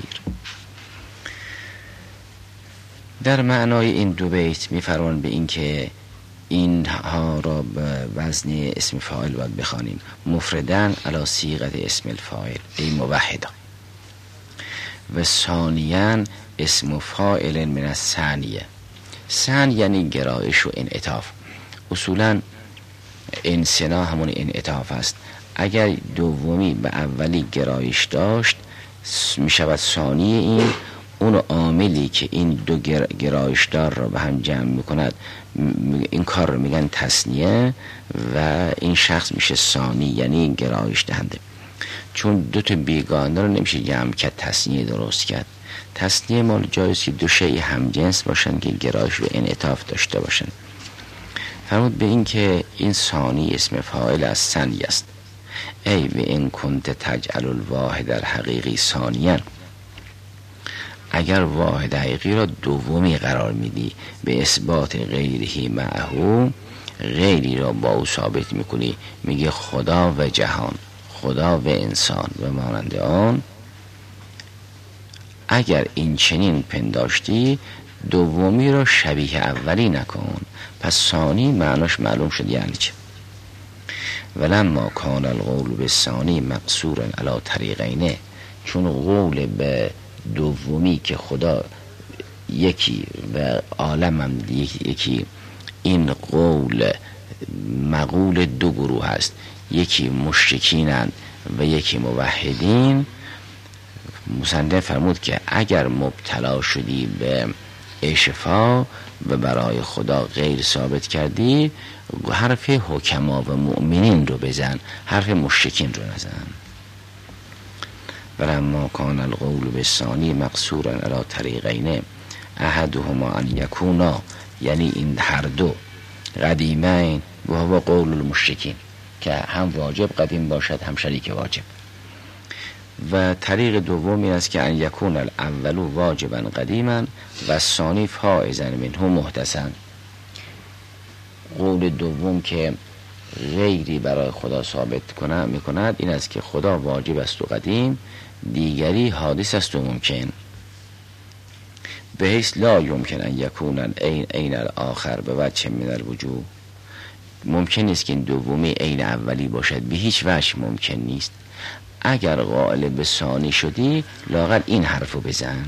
Speaker 1: در معنای این دو بیت میفرمان به این که این ها را به وزن اسم فاعل باید بخوانیم. مفردن علی صیغت اسم الفاعل ای موحدا. و ثانیاً اسم فاعل من الثانیه. ثان یعنی گرایش و انعطاف. اصولاً انسنا همون انعطاف است. اگر دومی به اولی گرایش داشت می شود ثانی این اون عاملی که این دو گرایشدار را به هم جمع میکند این کار رو میگن تثنیه و این شخص میشه ثانی، یعنی گرایش دهنده. چون دو تا بیگانه رو نمیشه جمع کرد تثنیه درست کرد. تثنیه مال جایز که دو شیء همجنس باشن که گرایش و انعطاف داشته باشن. فرمود به این که این ثانی اسم فاعل از ثنی است. ای و این کنت تجعل الواحد در حقیقی ثانیاً، اگر واحد حقیقی را دومی قرار میدی به اثبات غیری معهو، غیری را با او ثابت میکنی، میگه خدا و جهان، خدا و انسان و مانند آن. اگر این چنین پنداشتی دومی را شبیه اولی نکن، پس ثانی معناش معلوم شد یعنی چه. ولما کان القول به ثانی مقصورا علی طریقینه، چون قول به دومی که خدا یکی و عالم هم یکی، این قول مقول دو گروه هست، یکی مشرکینند و یکی موحدین. مصنف فرمود که اگر مبتلا شدی به اشفا و برای خدا غیر ثابت کردی، حرف حکما و مؤمنین رو بزن، حرف مشرکین رو نزن. ولما کان القول بالثانی مقصورا علی طریقین احدهما ان یکونا، یعنی این هر دو قدیمین و هو قول المشرکین، که هم واجب قدیم باشد هم شریک واجب. و طریق دومی است که ان یکون الاول واجبا قدیما و الثانی فائزا منه محدثا. قول دوم که غیری برای خدا ثابت کنه میکند این است که خدا واجب است و قدیم، دیگری حادث است و ممکن. به حیث لا یمکن ان یکون این این الاخر به وجه من الوجوه، ممکن نیست که این دومی عین اولی باشد، به هیچ وجه ممکن نیست. اگر قائل به ثانی شدی لااقل این حرفو بزن.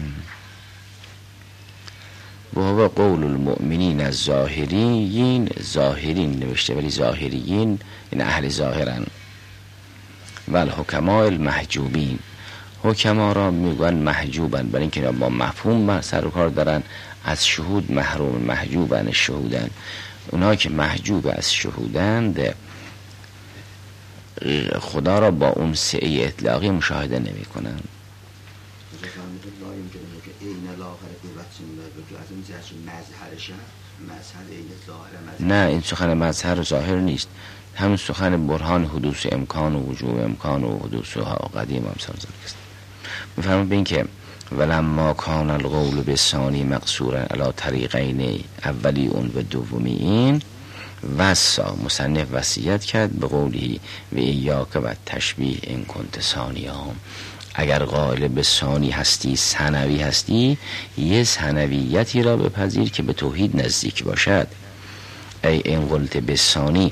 Speaker 1: و هو قول المؤمنین از ظاهرین، ظاهرین نوشته ولی ظاهریین این اهل ظاهرن، و الحکماء المحجوبین، حکما را میگن محجوبن برای اینکه با مفهوم سر و کار دارن، از شهود محروم، محجوبن شهودن. اونا که محجوب از شهودند خدا را با اون سعی اطلاقی مشاهده نمی کنن. نه، این سخن مظهر ظاهر نیست، همون سخن برهان حدوث امکان و وجوب امکان و حدوث قدیم هم سرزد است. میفهمم به این که ولما کان القول بالثانی مقصورا علی طریقین اولی اون و دومی این، وصا مصنف وصیت کرد به قولی و ایاک و تشبیه این کنت ثانیام، اگر قائل به ثانی هستی، ثانوی هستی، یه ثانویتی را بپذیر که به توحید نزدیک باشد. ای این قلت به ثانی،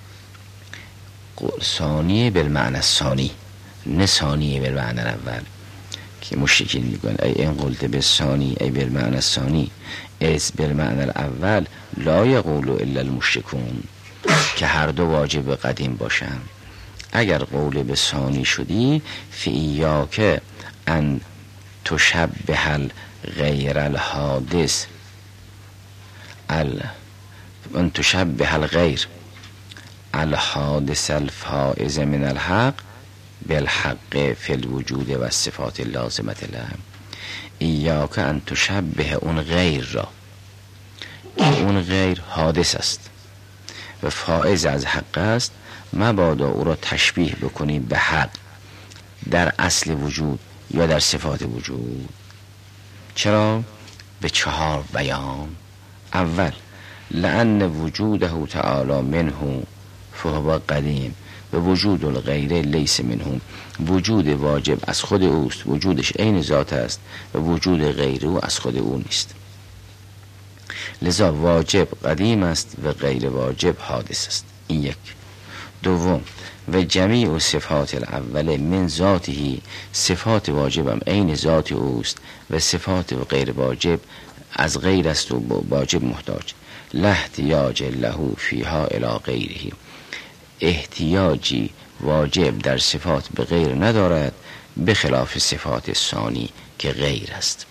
Speaker 1: ثانی بالمعنی ثانی نه ثانی بالمعنی اول که مشرکین میگن ای این قلت به ثانی ای بالمعنی ثانی از بالمعنی الاول لا یقول الا المشرکون، که هر دو واجب قدیم باشن. اگر قول به ثانی شدی فیاک ان تشبه غیر الحادث ال ان تشبه الغیر الحادث الفائز من الحق بالحق فی الوجود و صفات اللازمت له. ایاک ان تشبه اون غیر را که اون غیر حادث است و فائز از حق است، مبادا او را تشبیه بکنی به حق در اصل وجود یا در صفات وجود. چرا؟ به چهار بیان. اول لأن وجوده تعالی منه فهو قدیم و وجود الغیر لیس منهم، وجود واجب از خود اوست، وجودش عین ذات است و وجود غیر او از خود او نیست. لذا واجب قدیم است و غیر واجب حادث است. این یک. دوم و جمیع صفات الاول من ذاته، صفات واجب هم عین ذات اوست و صفات غیر واجب از غیر است و واجب محتاج. لا احتیاج له فیها الی غیره، احتیاجی واجب در صفات به غیر ندارد، به خلاف صفات ثانی که غیر است.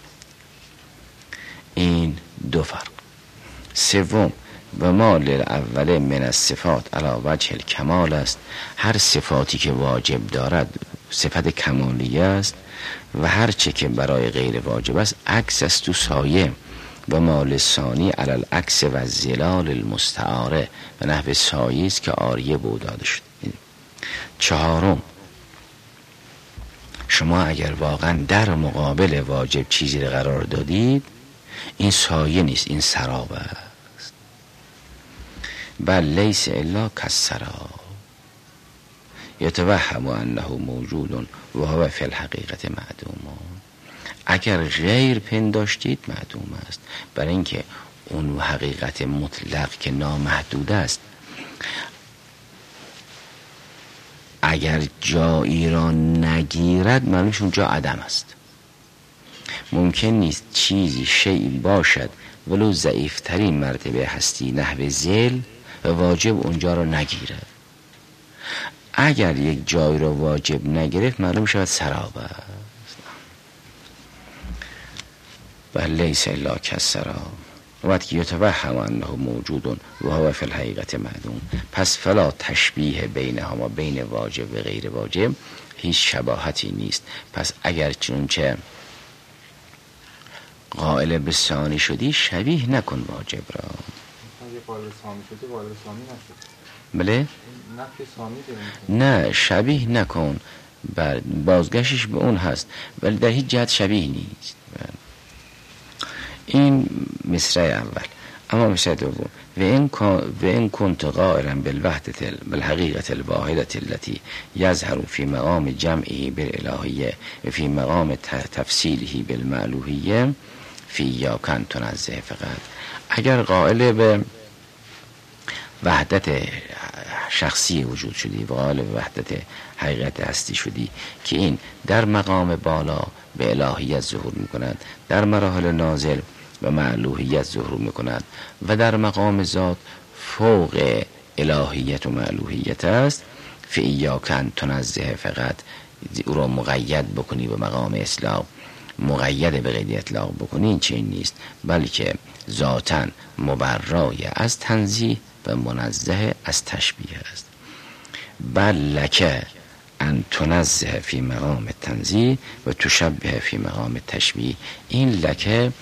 Speaker 1: این دو فرق. سوم، و ما للاول من الصفات علی وجه الکمال است. هر صفاتی که واجب دارد صفت کمالیه است و هر چه که برای غیر واجب است عکس است و سایه. و ما للثانی علی العکس و زلال المستعاره، و نحو سایه است که آریه بود داده شد. چهارم، شما اگر واقعا در مقابل واجب چیزی را قرار دادید، این سایه نیست، این سراب است. بل لیس الا کالسراب یتوهم انه موجود و هو فی الحقیقت معدوم. اگر غیر پنداشتید معدوم است، برای اینکه اون حقیقت مطلق که نامحدود است اگر جایی را نگیرد معلومش اونجا عدم است. ممکن نیست چیزی شیئی باشد ولو ضعیفترین مرتبه هستی نحو ذل و واجب اونجا را نگیرد. اگر یک جای را واجب نگرفت معلوم شود سراب است. بل لیس الا کالسراب وقتی که یتوهم انه موجود و هو فی الحقیقت معدوم. پس فلا تشبیه بینهما، بین واجب و غیر واجب هیچ شباهتی نیست. پس اگر چونچه قائل به ثانی شدی شبیه نکن واجب را.
Speaker 4: اگه قائل ثانی شدی قائل ثانی نشد.
Speaker 1: بله؟
Speaker 4: نفی ثانی داریم.
Speaker 1: نه، شبیه نکن. بر بازگشتش به اون هست ولی در هیچ جهت شبیه نیست. این مصرع اول. اما مصرع دوم، و این و این كنت قائلا بالوحدة بالحقیقة الواحدة التي يظهر في مقام جمعه بالالهیه و فی مقام تفصیله بالمعلوهیه فی ایاک ان تنزه فقط. اگر قائل به وحدت شخصی وجود شدی و قائل به وحدت حقیقت هستی شدی که این در مقام بالا به الهیت ظهور میکند، در مراحل نازل و معلوهیت ظهور میکند و در مقام ذات فوق الهیت و معلوهیت است، فی ایاک ان تنزه فقط او را مقید بکنی به مقام اصلاح، مقید به قید اطلاق بکنی، این چنین نیست، بلکه ذاتاً مبرای از تنزیه و منزه از تشبیه است. بل لکه ان تنزه فی مقام تنزیه و تشبه فی مقام تشبیه. این لکه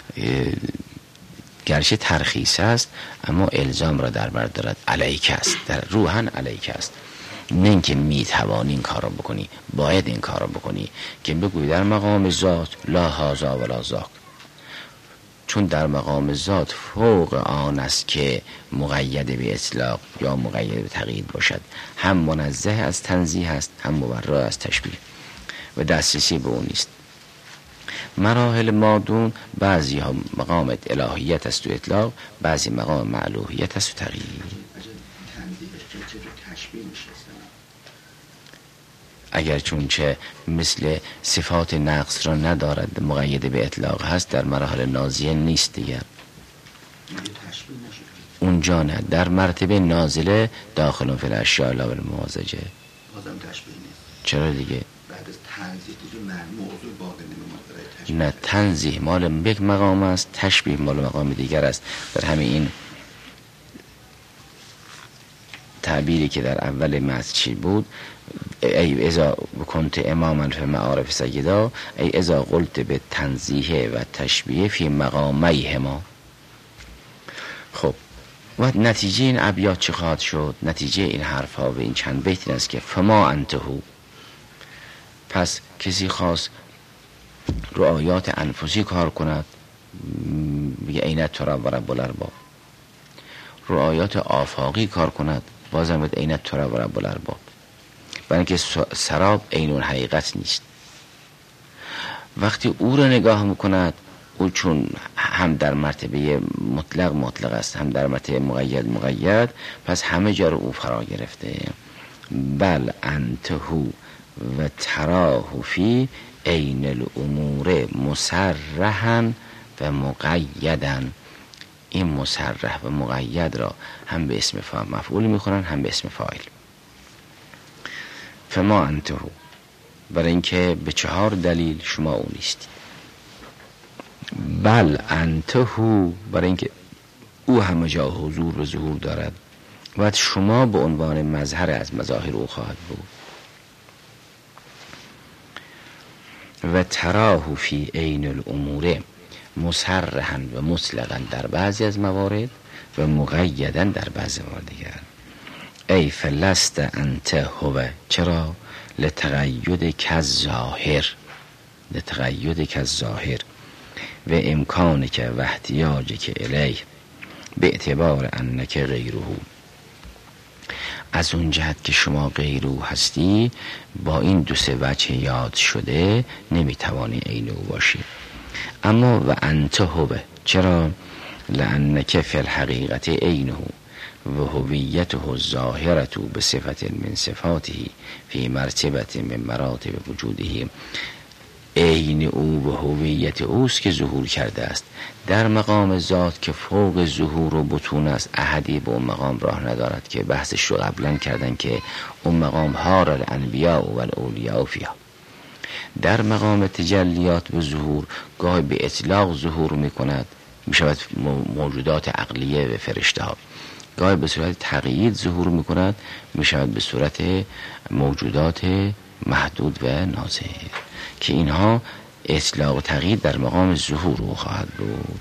Speaker 1: گرچه ترخیص است اما الزام را در بر دارد. علیک است، در روحاً علیک است، نه اینکه میتوانی این کار را بکنی، باید این کار را بکنی که بگوی در مقام ذات لا هذا ولا ذاک، چون در مقام ذات فوق آن است که مقید به اطلاق یا مقید به تقیید باشد، هم منزه از تنزیه است هم مبرا از تشبیه و دسترسی به اون نیست. مراحل مادون بعضی ها مقام الهیت است و اطلاق، بعضی مقام معلوهیت است و تقیید. اگر چون چه مثل صفات نقص را ندارد مقید به اطلاق هست، در مراحل نازیه نیست دیگر. اونجا نه، در مرتبه نازله داخل فی الاشیاء لا بالممازجه.
Speaker 2: بازم تشبیه نیست.
Speaker 1: چرا دیگه؟
Speaker 2: بعد از تنزیه دیگه من موضوع باقی نمیمونه.
Speaker 1: نه، تنزیه مال یک مقام است، تشبیه مال مقام دیگر است. در همین این تعبیری که در اول متن چی بود، ای اذا کنت اماما فی معارف سیدا، ای اذا قلت به تنزیه و تشبیه فی مقامیهما. خب و نتیجه این ابیات چه خواهد شد؟ نتیجه این حرف ها و این چند بیت این است که فما انتهو. پس کسی خواست رو آیات انفسی کار کند، بگه عینت تو رب و رب الارباب. رو آیات آفاقی کار کند، بازم بگه عینت تو رب و رب الارباب. برای اینکه سراب عین الحقیقت نیست. وقتی او را نگاه میکند، او چون هم در مرتبه مطلق مطلق است هم در مرتبه مقید مقید، پس همه جا رو او فرا گرفته. بل انتهو و تراه فی عین الامور مصرحا و مقیدا. این مصرح و مقید را هم به اسم مفعول میخونن هم به اسم فاعل. فما انتهو، برای اینکه به چهار دلیل شما او نیستید. بل انتهو، برای اینکه او همه جا حضور و ظهور دارد و شما به عنوان مظهر از مظاهر او خواهد بود. و تراه فی عین الامور مصرحا و مطلقا در بعضی از موارد و مقیدا در بعضی موارد دیگر. ای فلست انت هو، چرا؟ لتقید کالظاهر، لتقید کالظاهر و امکان که و احتیاج که الیه به اعتبار انک غیره، از اون جهت که شما غیر او هستی با این دو سه وجه یاد شده نمیتوانی عین او باشی. اما و انت هو، چرا؟ لانک فی الحقیقت عینه و هویته ظاهرة به صفت من صفاته فی مرتبه من مراتب وجوده. عین او و هویت اوست که ظهور کرده است در مقام ذات که فوق ظهور و بطون است. احدی به اون مقام راه ندارد که بحثش رو قبلا کردن که اون مقام هار الانبیاء و الاولیاء فیها. در مقام تجلیات و ظهور گاهی به اطلاق ظهور میکند، میشود موجودات عقلیه و فرشته ها، گاهی به صورت تقیید ظهور میکند، میشود به صورت موجودات محدود و ناظر، که اینها اطلاق و تقیید در مقام ظهور او خواهد بود.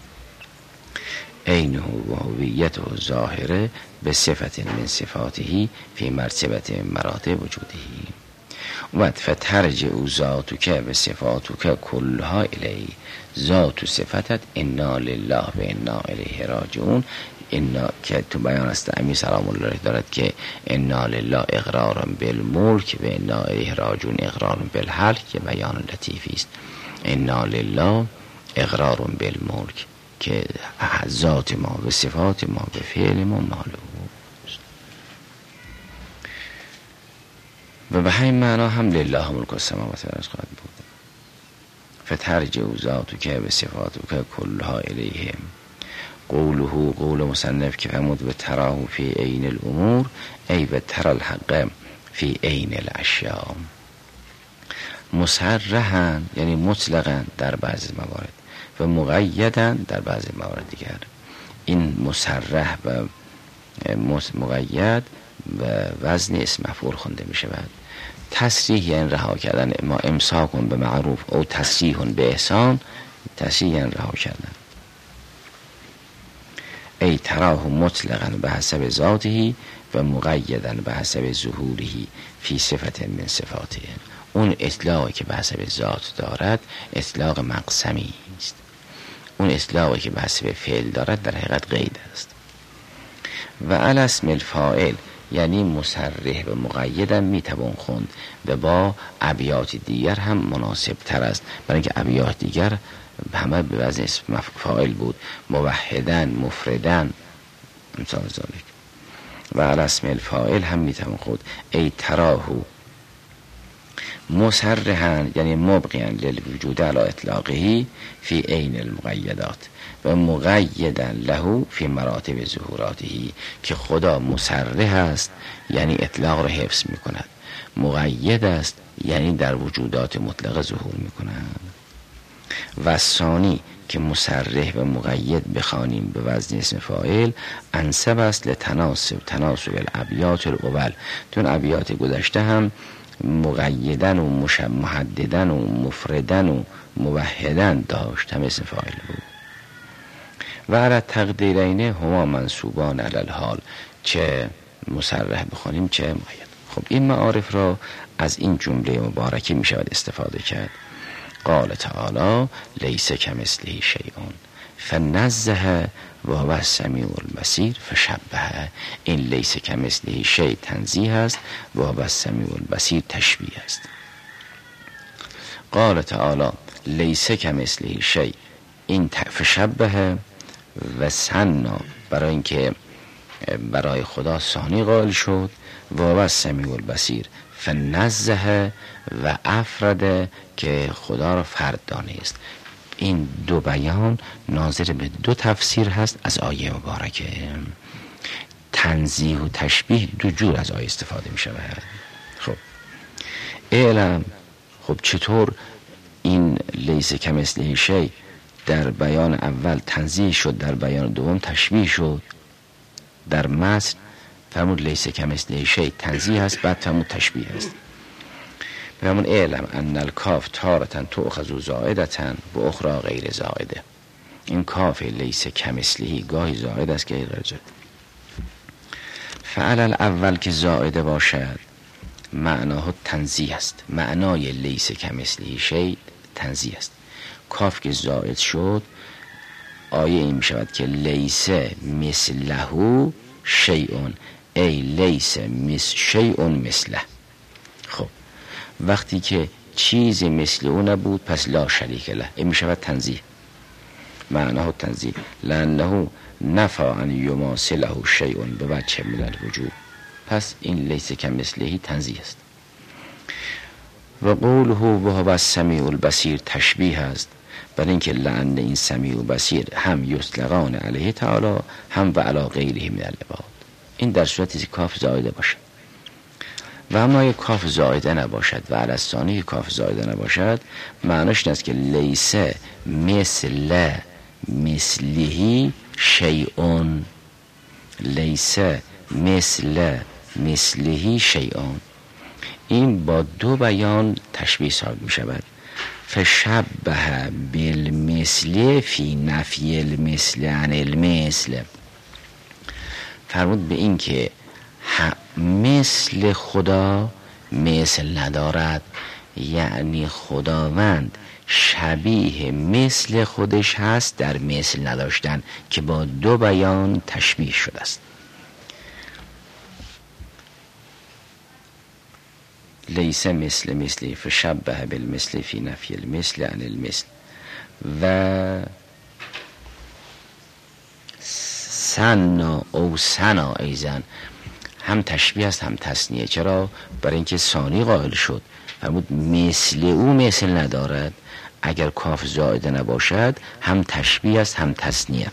Speaker 1: عینه و هویت و ظاهره به صفت من صفاته فی مرتبه مراتب وجوده و فترج او ذاتو که به صفاتو که کلها الی، ذات و صفتت انا لله و انا الیه راجعون. انا که تو بیان است امیر سلام الله دارد که انا لله اقرار بالملک و انا الیه راجعون اقرار بالحلق، که بیان لطیفی است. انا لله اقرار بالملک، که ذات ما و صفات ما به فعل ما مال اوست و به همین معنا هم لله ملک السماوات والارض خواهد بود. فترجع ذاتو که به صفاتو که کلها الیه. قوله قول مصنف که فرمود و تراه فی عین الامور ای و تر الحق فی عین الاشیاء. مصرحا یعنی مطلقا در بعضی موارد و مقیدا در بعضی موارد دیگر. این مصرح و مقید و وزن اسم مفعول خونده می شود. تصریح یعنی رها کردن، ما امساکون به معروف او تصریح به احسان، تصریح یعنی رها کردن. ای تراه مطلقا به حسب ذاته و مقیدا به حسب ظهوره فی صفت من صفاته. اون اطلاقی که به حسب ذات دارد اطلاق مقسمی است، اون اطلاقی که به حسب فعل دارد در حقیقت قید است. و علی اسم الفاعل یعنی مصرح و مقیدم میتوان خوند و با ابیات دیگر هم مناسب تر است، برای اینکه ابیات دیگر همه به وزن اسم فاعل بود، موحدن، مفردن، مثال ذالک. و علی اسم الفاعل هم میتوان خود ای تراهو مصرحا یعنی مبقیاً للوجود علی اطلاقه فی عین المقیدات و مقیدا له فی مراتب ظهوراته، که خدا مصرح است یعنی اطلاق را حفظ میکند، مقید است یعنی در وجودات مطلقه ظهور میکند. و ثانی که مصرح و مقید بخوانیم به وزن اسم فاعل انسب است لتناسب تناسب الابیات الاول. چون ابیات گذشته هم مقیدن و محددن و مفردن و موحدن داشت، هم اسم فاعل بود. و علی تقدیرین هما منصوبان علی الحال، چه مصرح بخوانیم چه مقید. خب این معارف را از این جمله مبارکه می شود استفاده کرد. قال تعالی لیس کمثله شیء فنزه و هو السمیع البصیر فشبه. این لیس کمثله شیء تنزیه است و هو السمیع البصیر تشبیه است. قال تعالی لیس کمثله شیء، این فشبه و سنا برای اینکه برای خدا ثانی قائل شد، و هو السمیع البصیر فنزه و افرده که خدا را فرد دانست. این دو بیان ناظر به دو تفسیر هست از آیه مبارکه. تنزیه و تشبیه دو جور از آیه استفاده می شود. خب اعلم. خب چطور این لیس کمثله شیء در بیان اول تنزیه شد، در بیان دوم تشبیه شد؟ در متن فرمود لیس کمثله شیء تنزیه است، بعد فرمود تشبیه است. فرمود اعلم ان الکاف تارة تؤخذ زائدة و اخرى غیر زائده. این کاف لیس کمثله گاهی زائد است که غیر زائد. فعل الاول که زائده باشد معناه تنزیه است، معنای لیس کمثله شیء تنزیه است. کاف که زائد شد آیه این می شود که لیس مثله شیء، ای لیس مثل شیء مثله. خب وقتی که چیزی مثل او نبود پس لا شریک له، این می شود تنزیه، معناه تنزیه. لانه نفى ان یماثله شیء بوجه من الوجوه، پس این لیس کمثله تنزیه است. و قوله و هو السمیع البصیر تشبیه است، برای اینکه لعن این سمیع و بصیر هم یطلقان علیه تعالی هم و علی غیره من العباد. این در صورتی که کاف زائده باشد. و اما یک کاف زائده نباشد و علی الثانی کاف زائده نباشد، معناش این است که لیس مثل مثله شیء، لیس مثل مثله شیء. این با دو بیان تشبیه صاحب می شود. فشبه بالمثل فی نفی المثل عن المثل. فرمود به این که مثل خدا مثل ندارد، یعنی خداوند شبیه مثل خودش هست در مثل نداشتن، که با دو بیان تشبیه شده است. لیس مثل مثلی فشبه بالمثل فی نفی المثل عن المثل. و سنا او سنا ایزن هم تشبیه است هم تثنیه. چرا؟ برای اینکه ثانی قائل شد، فرمود مثل او مثل ندارد. اگر کاف زائده نباشد هم تشبیه است هم تثنیه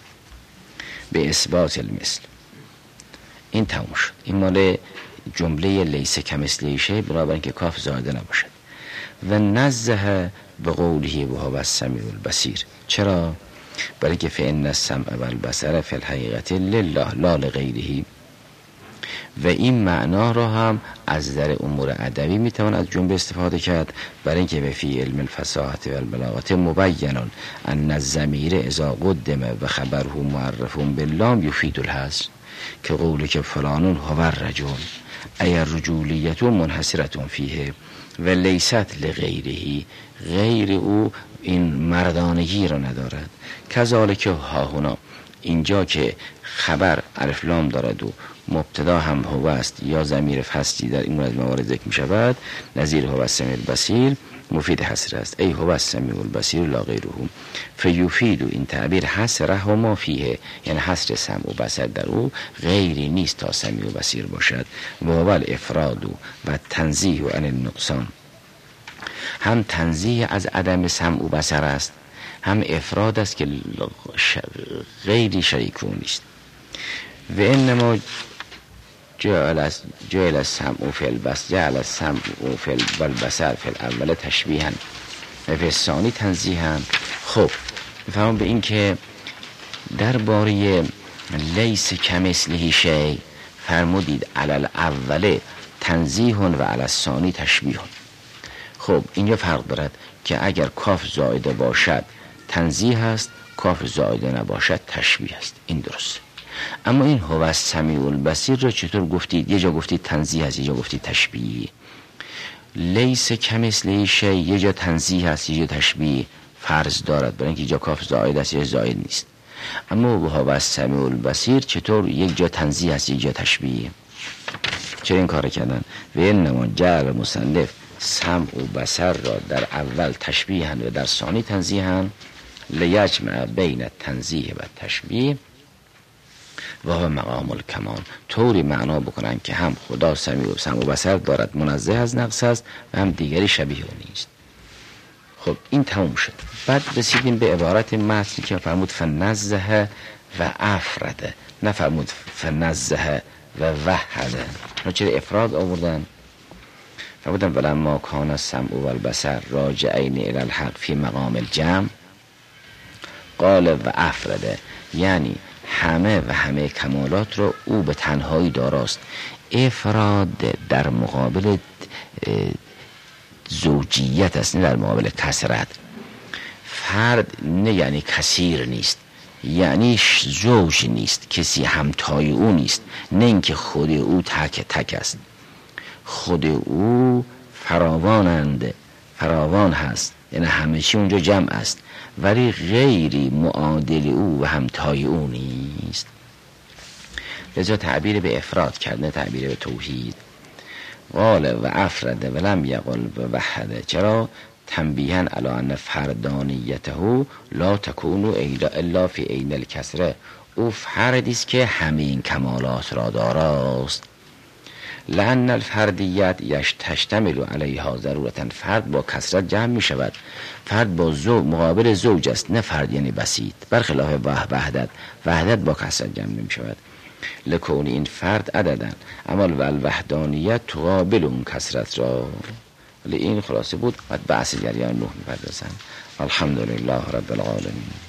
Speaker 1: به اثبات المثل. این تموم شد. این مال جمله لیس کمثله شیء، بنابراین اینکه کاف زائده نباشد. و نزه به قوله و هو السمیع البصیر. چرا؟ برای که فإن السمع والبصر فی الحقیقة لله لا لغیره. و این معنا را هم از در امور ادبی میتوان از جمله استفاده کرد، برای اینکه به فی علم الفصاحة و البلاغة مبین ان الضمیر اذا قدم و خبره معرف باللام یفید الحصر، که قولی که فلانون هو الرجل ای الرجولیت منحصرة فیه و لیست لغیره، غیر او این مردانگی را ندارد. کذالک ها هنا، اینجا که خبر الف لام دارد و مبتدا هم هو است یا ضمیر فصلی در این موارد ذکر می شود، نظیر هو السمیع البصیر مفید حصر است، ای هو السمیع البصیر لا غیره. فیفید، این تعبیر حصره و ما فیه، یعنی حصر سمع و بصر در او غیری نیست تا سمیع و بصیر باشد. و اول افراد و تنزیه عن النقصان، هم تنزیه از عدم سمع و بصر است، هم افراد است که غیری شریک او نیست. و انما جعل جعل السمع فی البصر جعل السمع فی البصر فی الاول تشبیها و فی الثانی تنزیها. خب فهم به این که درباره لیس کمثله شیء فرمودید علی الاول تنزیه و علی الثانی تشبیه. خب اینجا فرق دارد که اگر کاف زائده باشد تنزیه است، کاف زائده نباشد تشبیه است. این درسته. اما این هو السمیع البصیر را چطور گفتید؟ یه جا گفتید تنزیه است، یه جا گفتید تشبیه. لیس کمثله شیء یه جا تنزیه است، یه جا تشبیه فرض دارد، برای اینکه جا کاف زائد است، یه زائد نیست. اما هو السمیع البصیر چطور یک جا تنزیه است، یک جا تشبیه؟ چرا این کار کردن؟ و انما جعل مصنف سمع و بصر را در اول تشبیه و در ثانی تنزیه لیجمع بین التنزیه و تشبیه و هو مقام الکمال، طوری معنا بکنن که هم خدا سمیع و سمع و بصر دارد، منزه از نقص است، و هم دیگری شبیه او نیست. خب این تموم شد. بعد رسیدیم به عبارت متنی که فرمود فنزه و افرده، نه فرمود فنزه و وحده. چرا افراد آوردن؟ بودن ولما کان السمع و البصر راجعین الی الحق فی مقام الجمع قال و افرده، یعنی همه و همه کمالات رو او به تنهایی داراست. افراد در مقابل زوجیت است، نه در مقابل کثرت. فرد نه یعنی کثیر نیست، یعنی زوج نیست، کسی همتای او نیست، نه اینکه خود او تک تک است. خود او فراوانند، فراوان هست، یعنی همشی اونجا جمع است، ولی غیری معادل او و همتای او نیست. لذا تعبیر به افراد کرد، نه تعبیر به توحید. قال و افرد ولم یقل و وحده، چرا؟ تنبیها علی ان فردانیته لا تکون الا فی عین الکسره، او فردی است که همه این کمالات را داراست. لأن الفردیت یش تشتمل علیها ضرورتا، فرد با کثرت جمع می شود. فرد با زوج مقابل زوج است، نه فرد یعنی بسیط، برخلاف وحدت. وحدت با کثرت جمع نمی شود، لکون این فرد عددن، اما الوحدانیت تقابل اون کثرت را. ولی این خلاصه بود، بعد بحث جریان نوح می پردازم. الحمدلله رب العالمین.